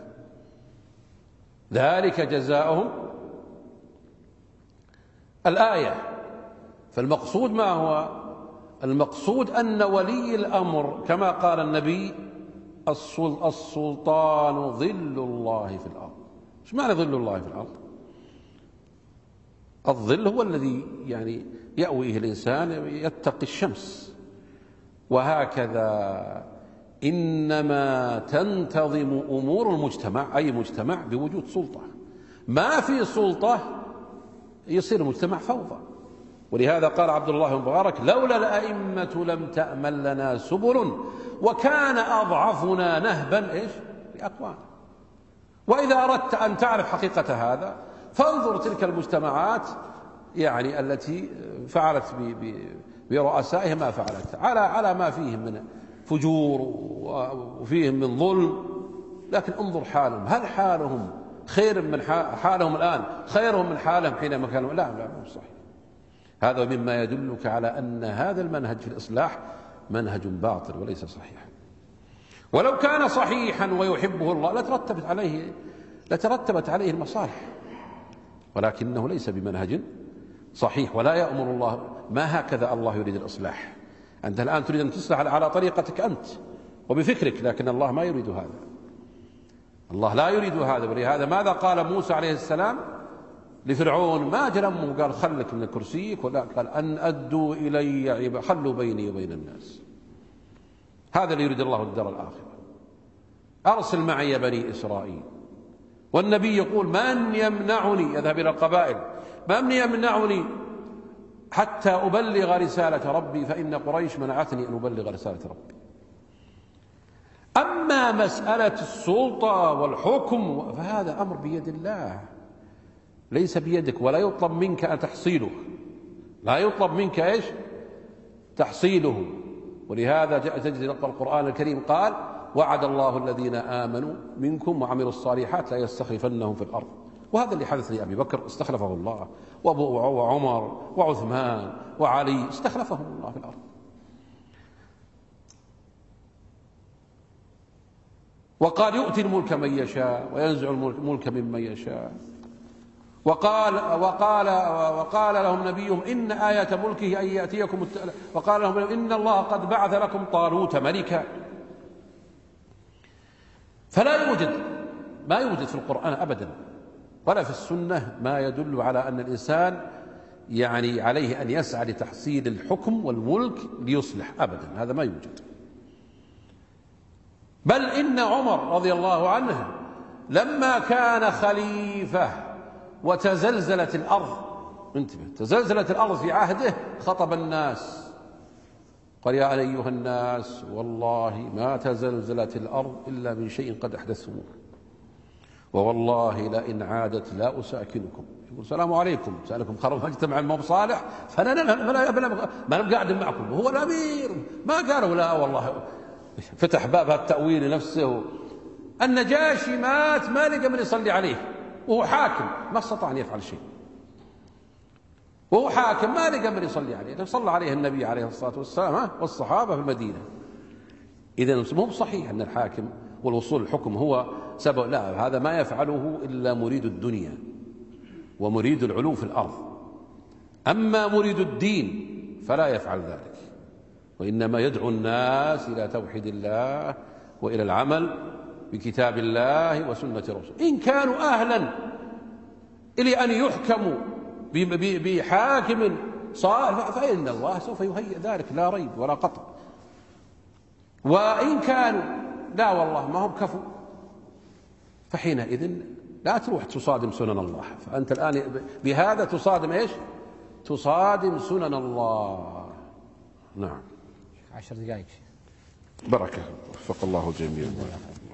ذلك جزاؤهم. الآية. فالمقصود ما هو؟ المقصود أن ولي الأمر كما قال النبي: السلطان ظل الله في الأرض. ايش معنى ظل الله في الأرض؟ الظل هو الذي يعني يأويه الإنسان يتقي الشمس. وهكذا إنما تنتظم أمور المجتمع، أي مجتمع، بوجود سلطة. ما في سلطة يصير المجتمع فوضى. ولهذا قال عبد الله بن مبارك: لولا الأئمة لم تأمن لنا سبل وكان أضعفنا نهبا إيش؟ بأقوانا. وإذا أردت أن تعرف حقيقة هذا فانظر تلك المجتمعات يعني التي فعلت برؤسائها ما فعلت، على ما فيهم من فجور وفيهم من ظلم، لكن انظر حالهم، هل حالهم خير من حالهم الآن؟ خيرهم من حالهم حينما كانوا؟ لا مو صحيح. هذا مما يدلك على أن هذا المنهج في الإصلاح منهج باطل وليس صحيحا. ولو كان صحيحا ويحبه الله لترتبت عليه المصالح، ولكنه ليس بمنهج صحيح. ولا يأمر الله، ما هكذا الله يريد الإصلاح. أنت الآن تريد أن تصلح على طريقتك أنت وبفكرك، لكن الله ما يريد هذا. الله لا يريد هذا. ولهذا ماذا قال موسى عليه السلام لفرعون؟ ما جلمه قال: خلك من كرسيك، ولا قال: أن أدوا إلي خلوا بيني وبين الناس. هذا اللي يريد الله الدار الآخرة. أرسل معي بني إسرائيل. والنبي يقول: من يمنعني، يذهب إلى القبائل، من يمنعني حتى أبلغ رسالة ربي، فإن قريش منعتني أن أبلغ رسالة ربي. أما مسألة السلطة والحكم فهذا أمر بيد الله، ليس بيدك، ولا يطلب منك أن تحصيله، لا يطلب منك إيش؟ تحصيله. ولهذا تجد القرآن الكريم قال: وعد الله الذين آمنوا منكم وعملوا الصالحات لا يستخلفنهم في الأرض. وهذا اللي حدث لأبي بكر، استخلفه الله، وعمر وعثمان وعلي، استخلفهم الله في الأرض. وقال: يؤتي الملك من يشاء وينزع الملك ممن يشاء. وقال لهم نبيهم: إن آية ملكه أن يأتيكم وقال لهم: إن الله قد بعث لكم طالوت ملكا. فلا يوجد ما يوجد في القرآن أبدا ولا في السنة ما يدل على أن الإنسان يعني عليه أن يسعى لتحصيل الحكم والملك ليصلح، أبدا، هذا ما يوجد. بل إن عمر رضي الله عنه لما كان خليفة وتزلزلت الأرض، انتبه، تزلزلت الأرض في عهده، خطب الناس قال: يا أيها الناس، والله ما تزلزلت الأرض إلا من شيء قد أحدثتموه، ووالله لئن عادت لا أساكنكم. يقول: السلام عليكم، سألكم خرب مجتمع المو صالح، فأنا ما أنا قاعد معكم. وهو الأمير، ما قالوا لا والله، فتح باب التأويل لنفسه. النجاشي مات ما لقى من يصلي عليه، وهو حاكم ما استطاع أن يفعل شيء، وهو حاكم ما لقى من يصلي عليه، صلى عليه النبي عليه الصلاة والسلام والصحابة في المدينة. إذن مو صحيح أن الحاكم والوصول الحكم هو سبب، لا، هذا ما يفعله إلا مريد الدنيا ومريد العلو في الأرض. أما مريد الدين فلا يفعل ذلك، وإنما يدعو الناس إلى توحيد الله وإلى العمل بكتاب الله وسنة رسوله. إن كانوا أهلا إلى أن يحكموا بحاكم صالح فإن الله سوف يهيئ ذلك، لا ريب ولا قطع. وإن كانوا لا والله ما هم كفوا، فحينئذ لا تروح تصادم سنن الله. فأنت الآن بهذا تصادم إيش؟ تصادم سنن الله. نعم. 10 دقائق. بركة، وفق الله جميعا.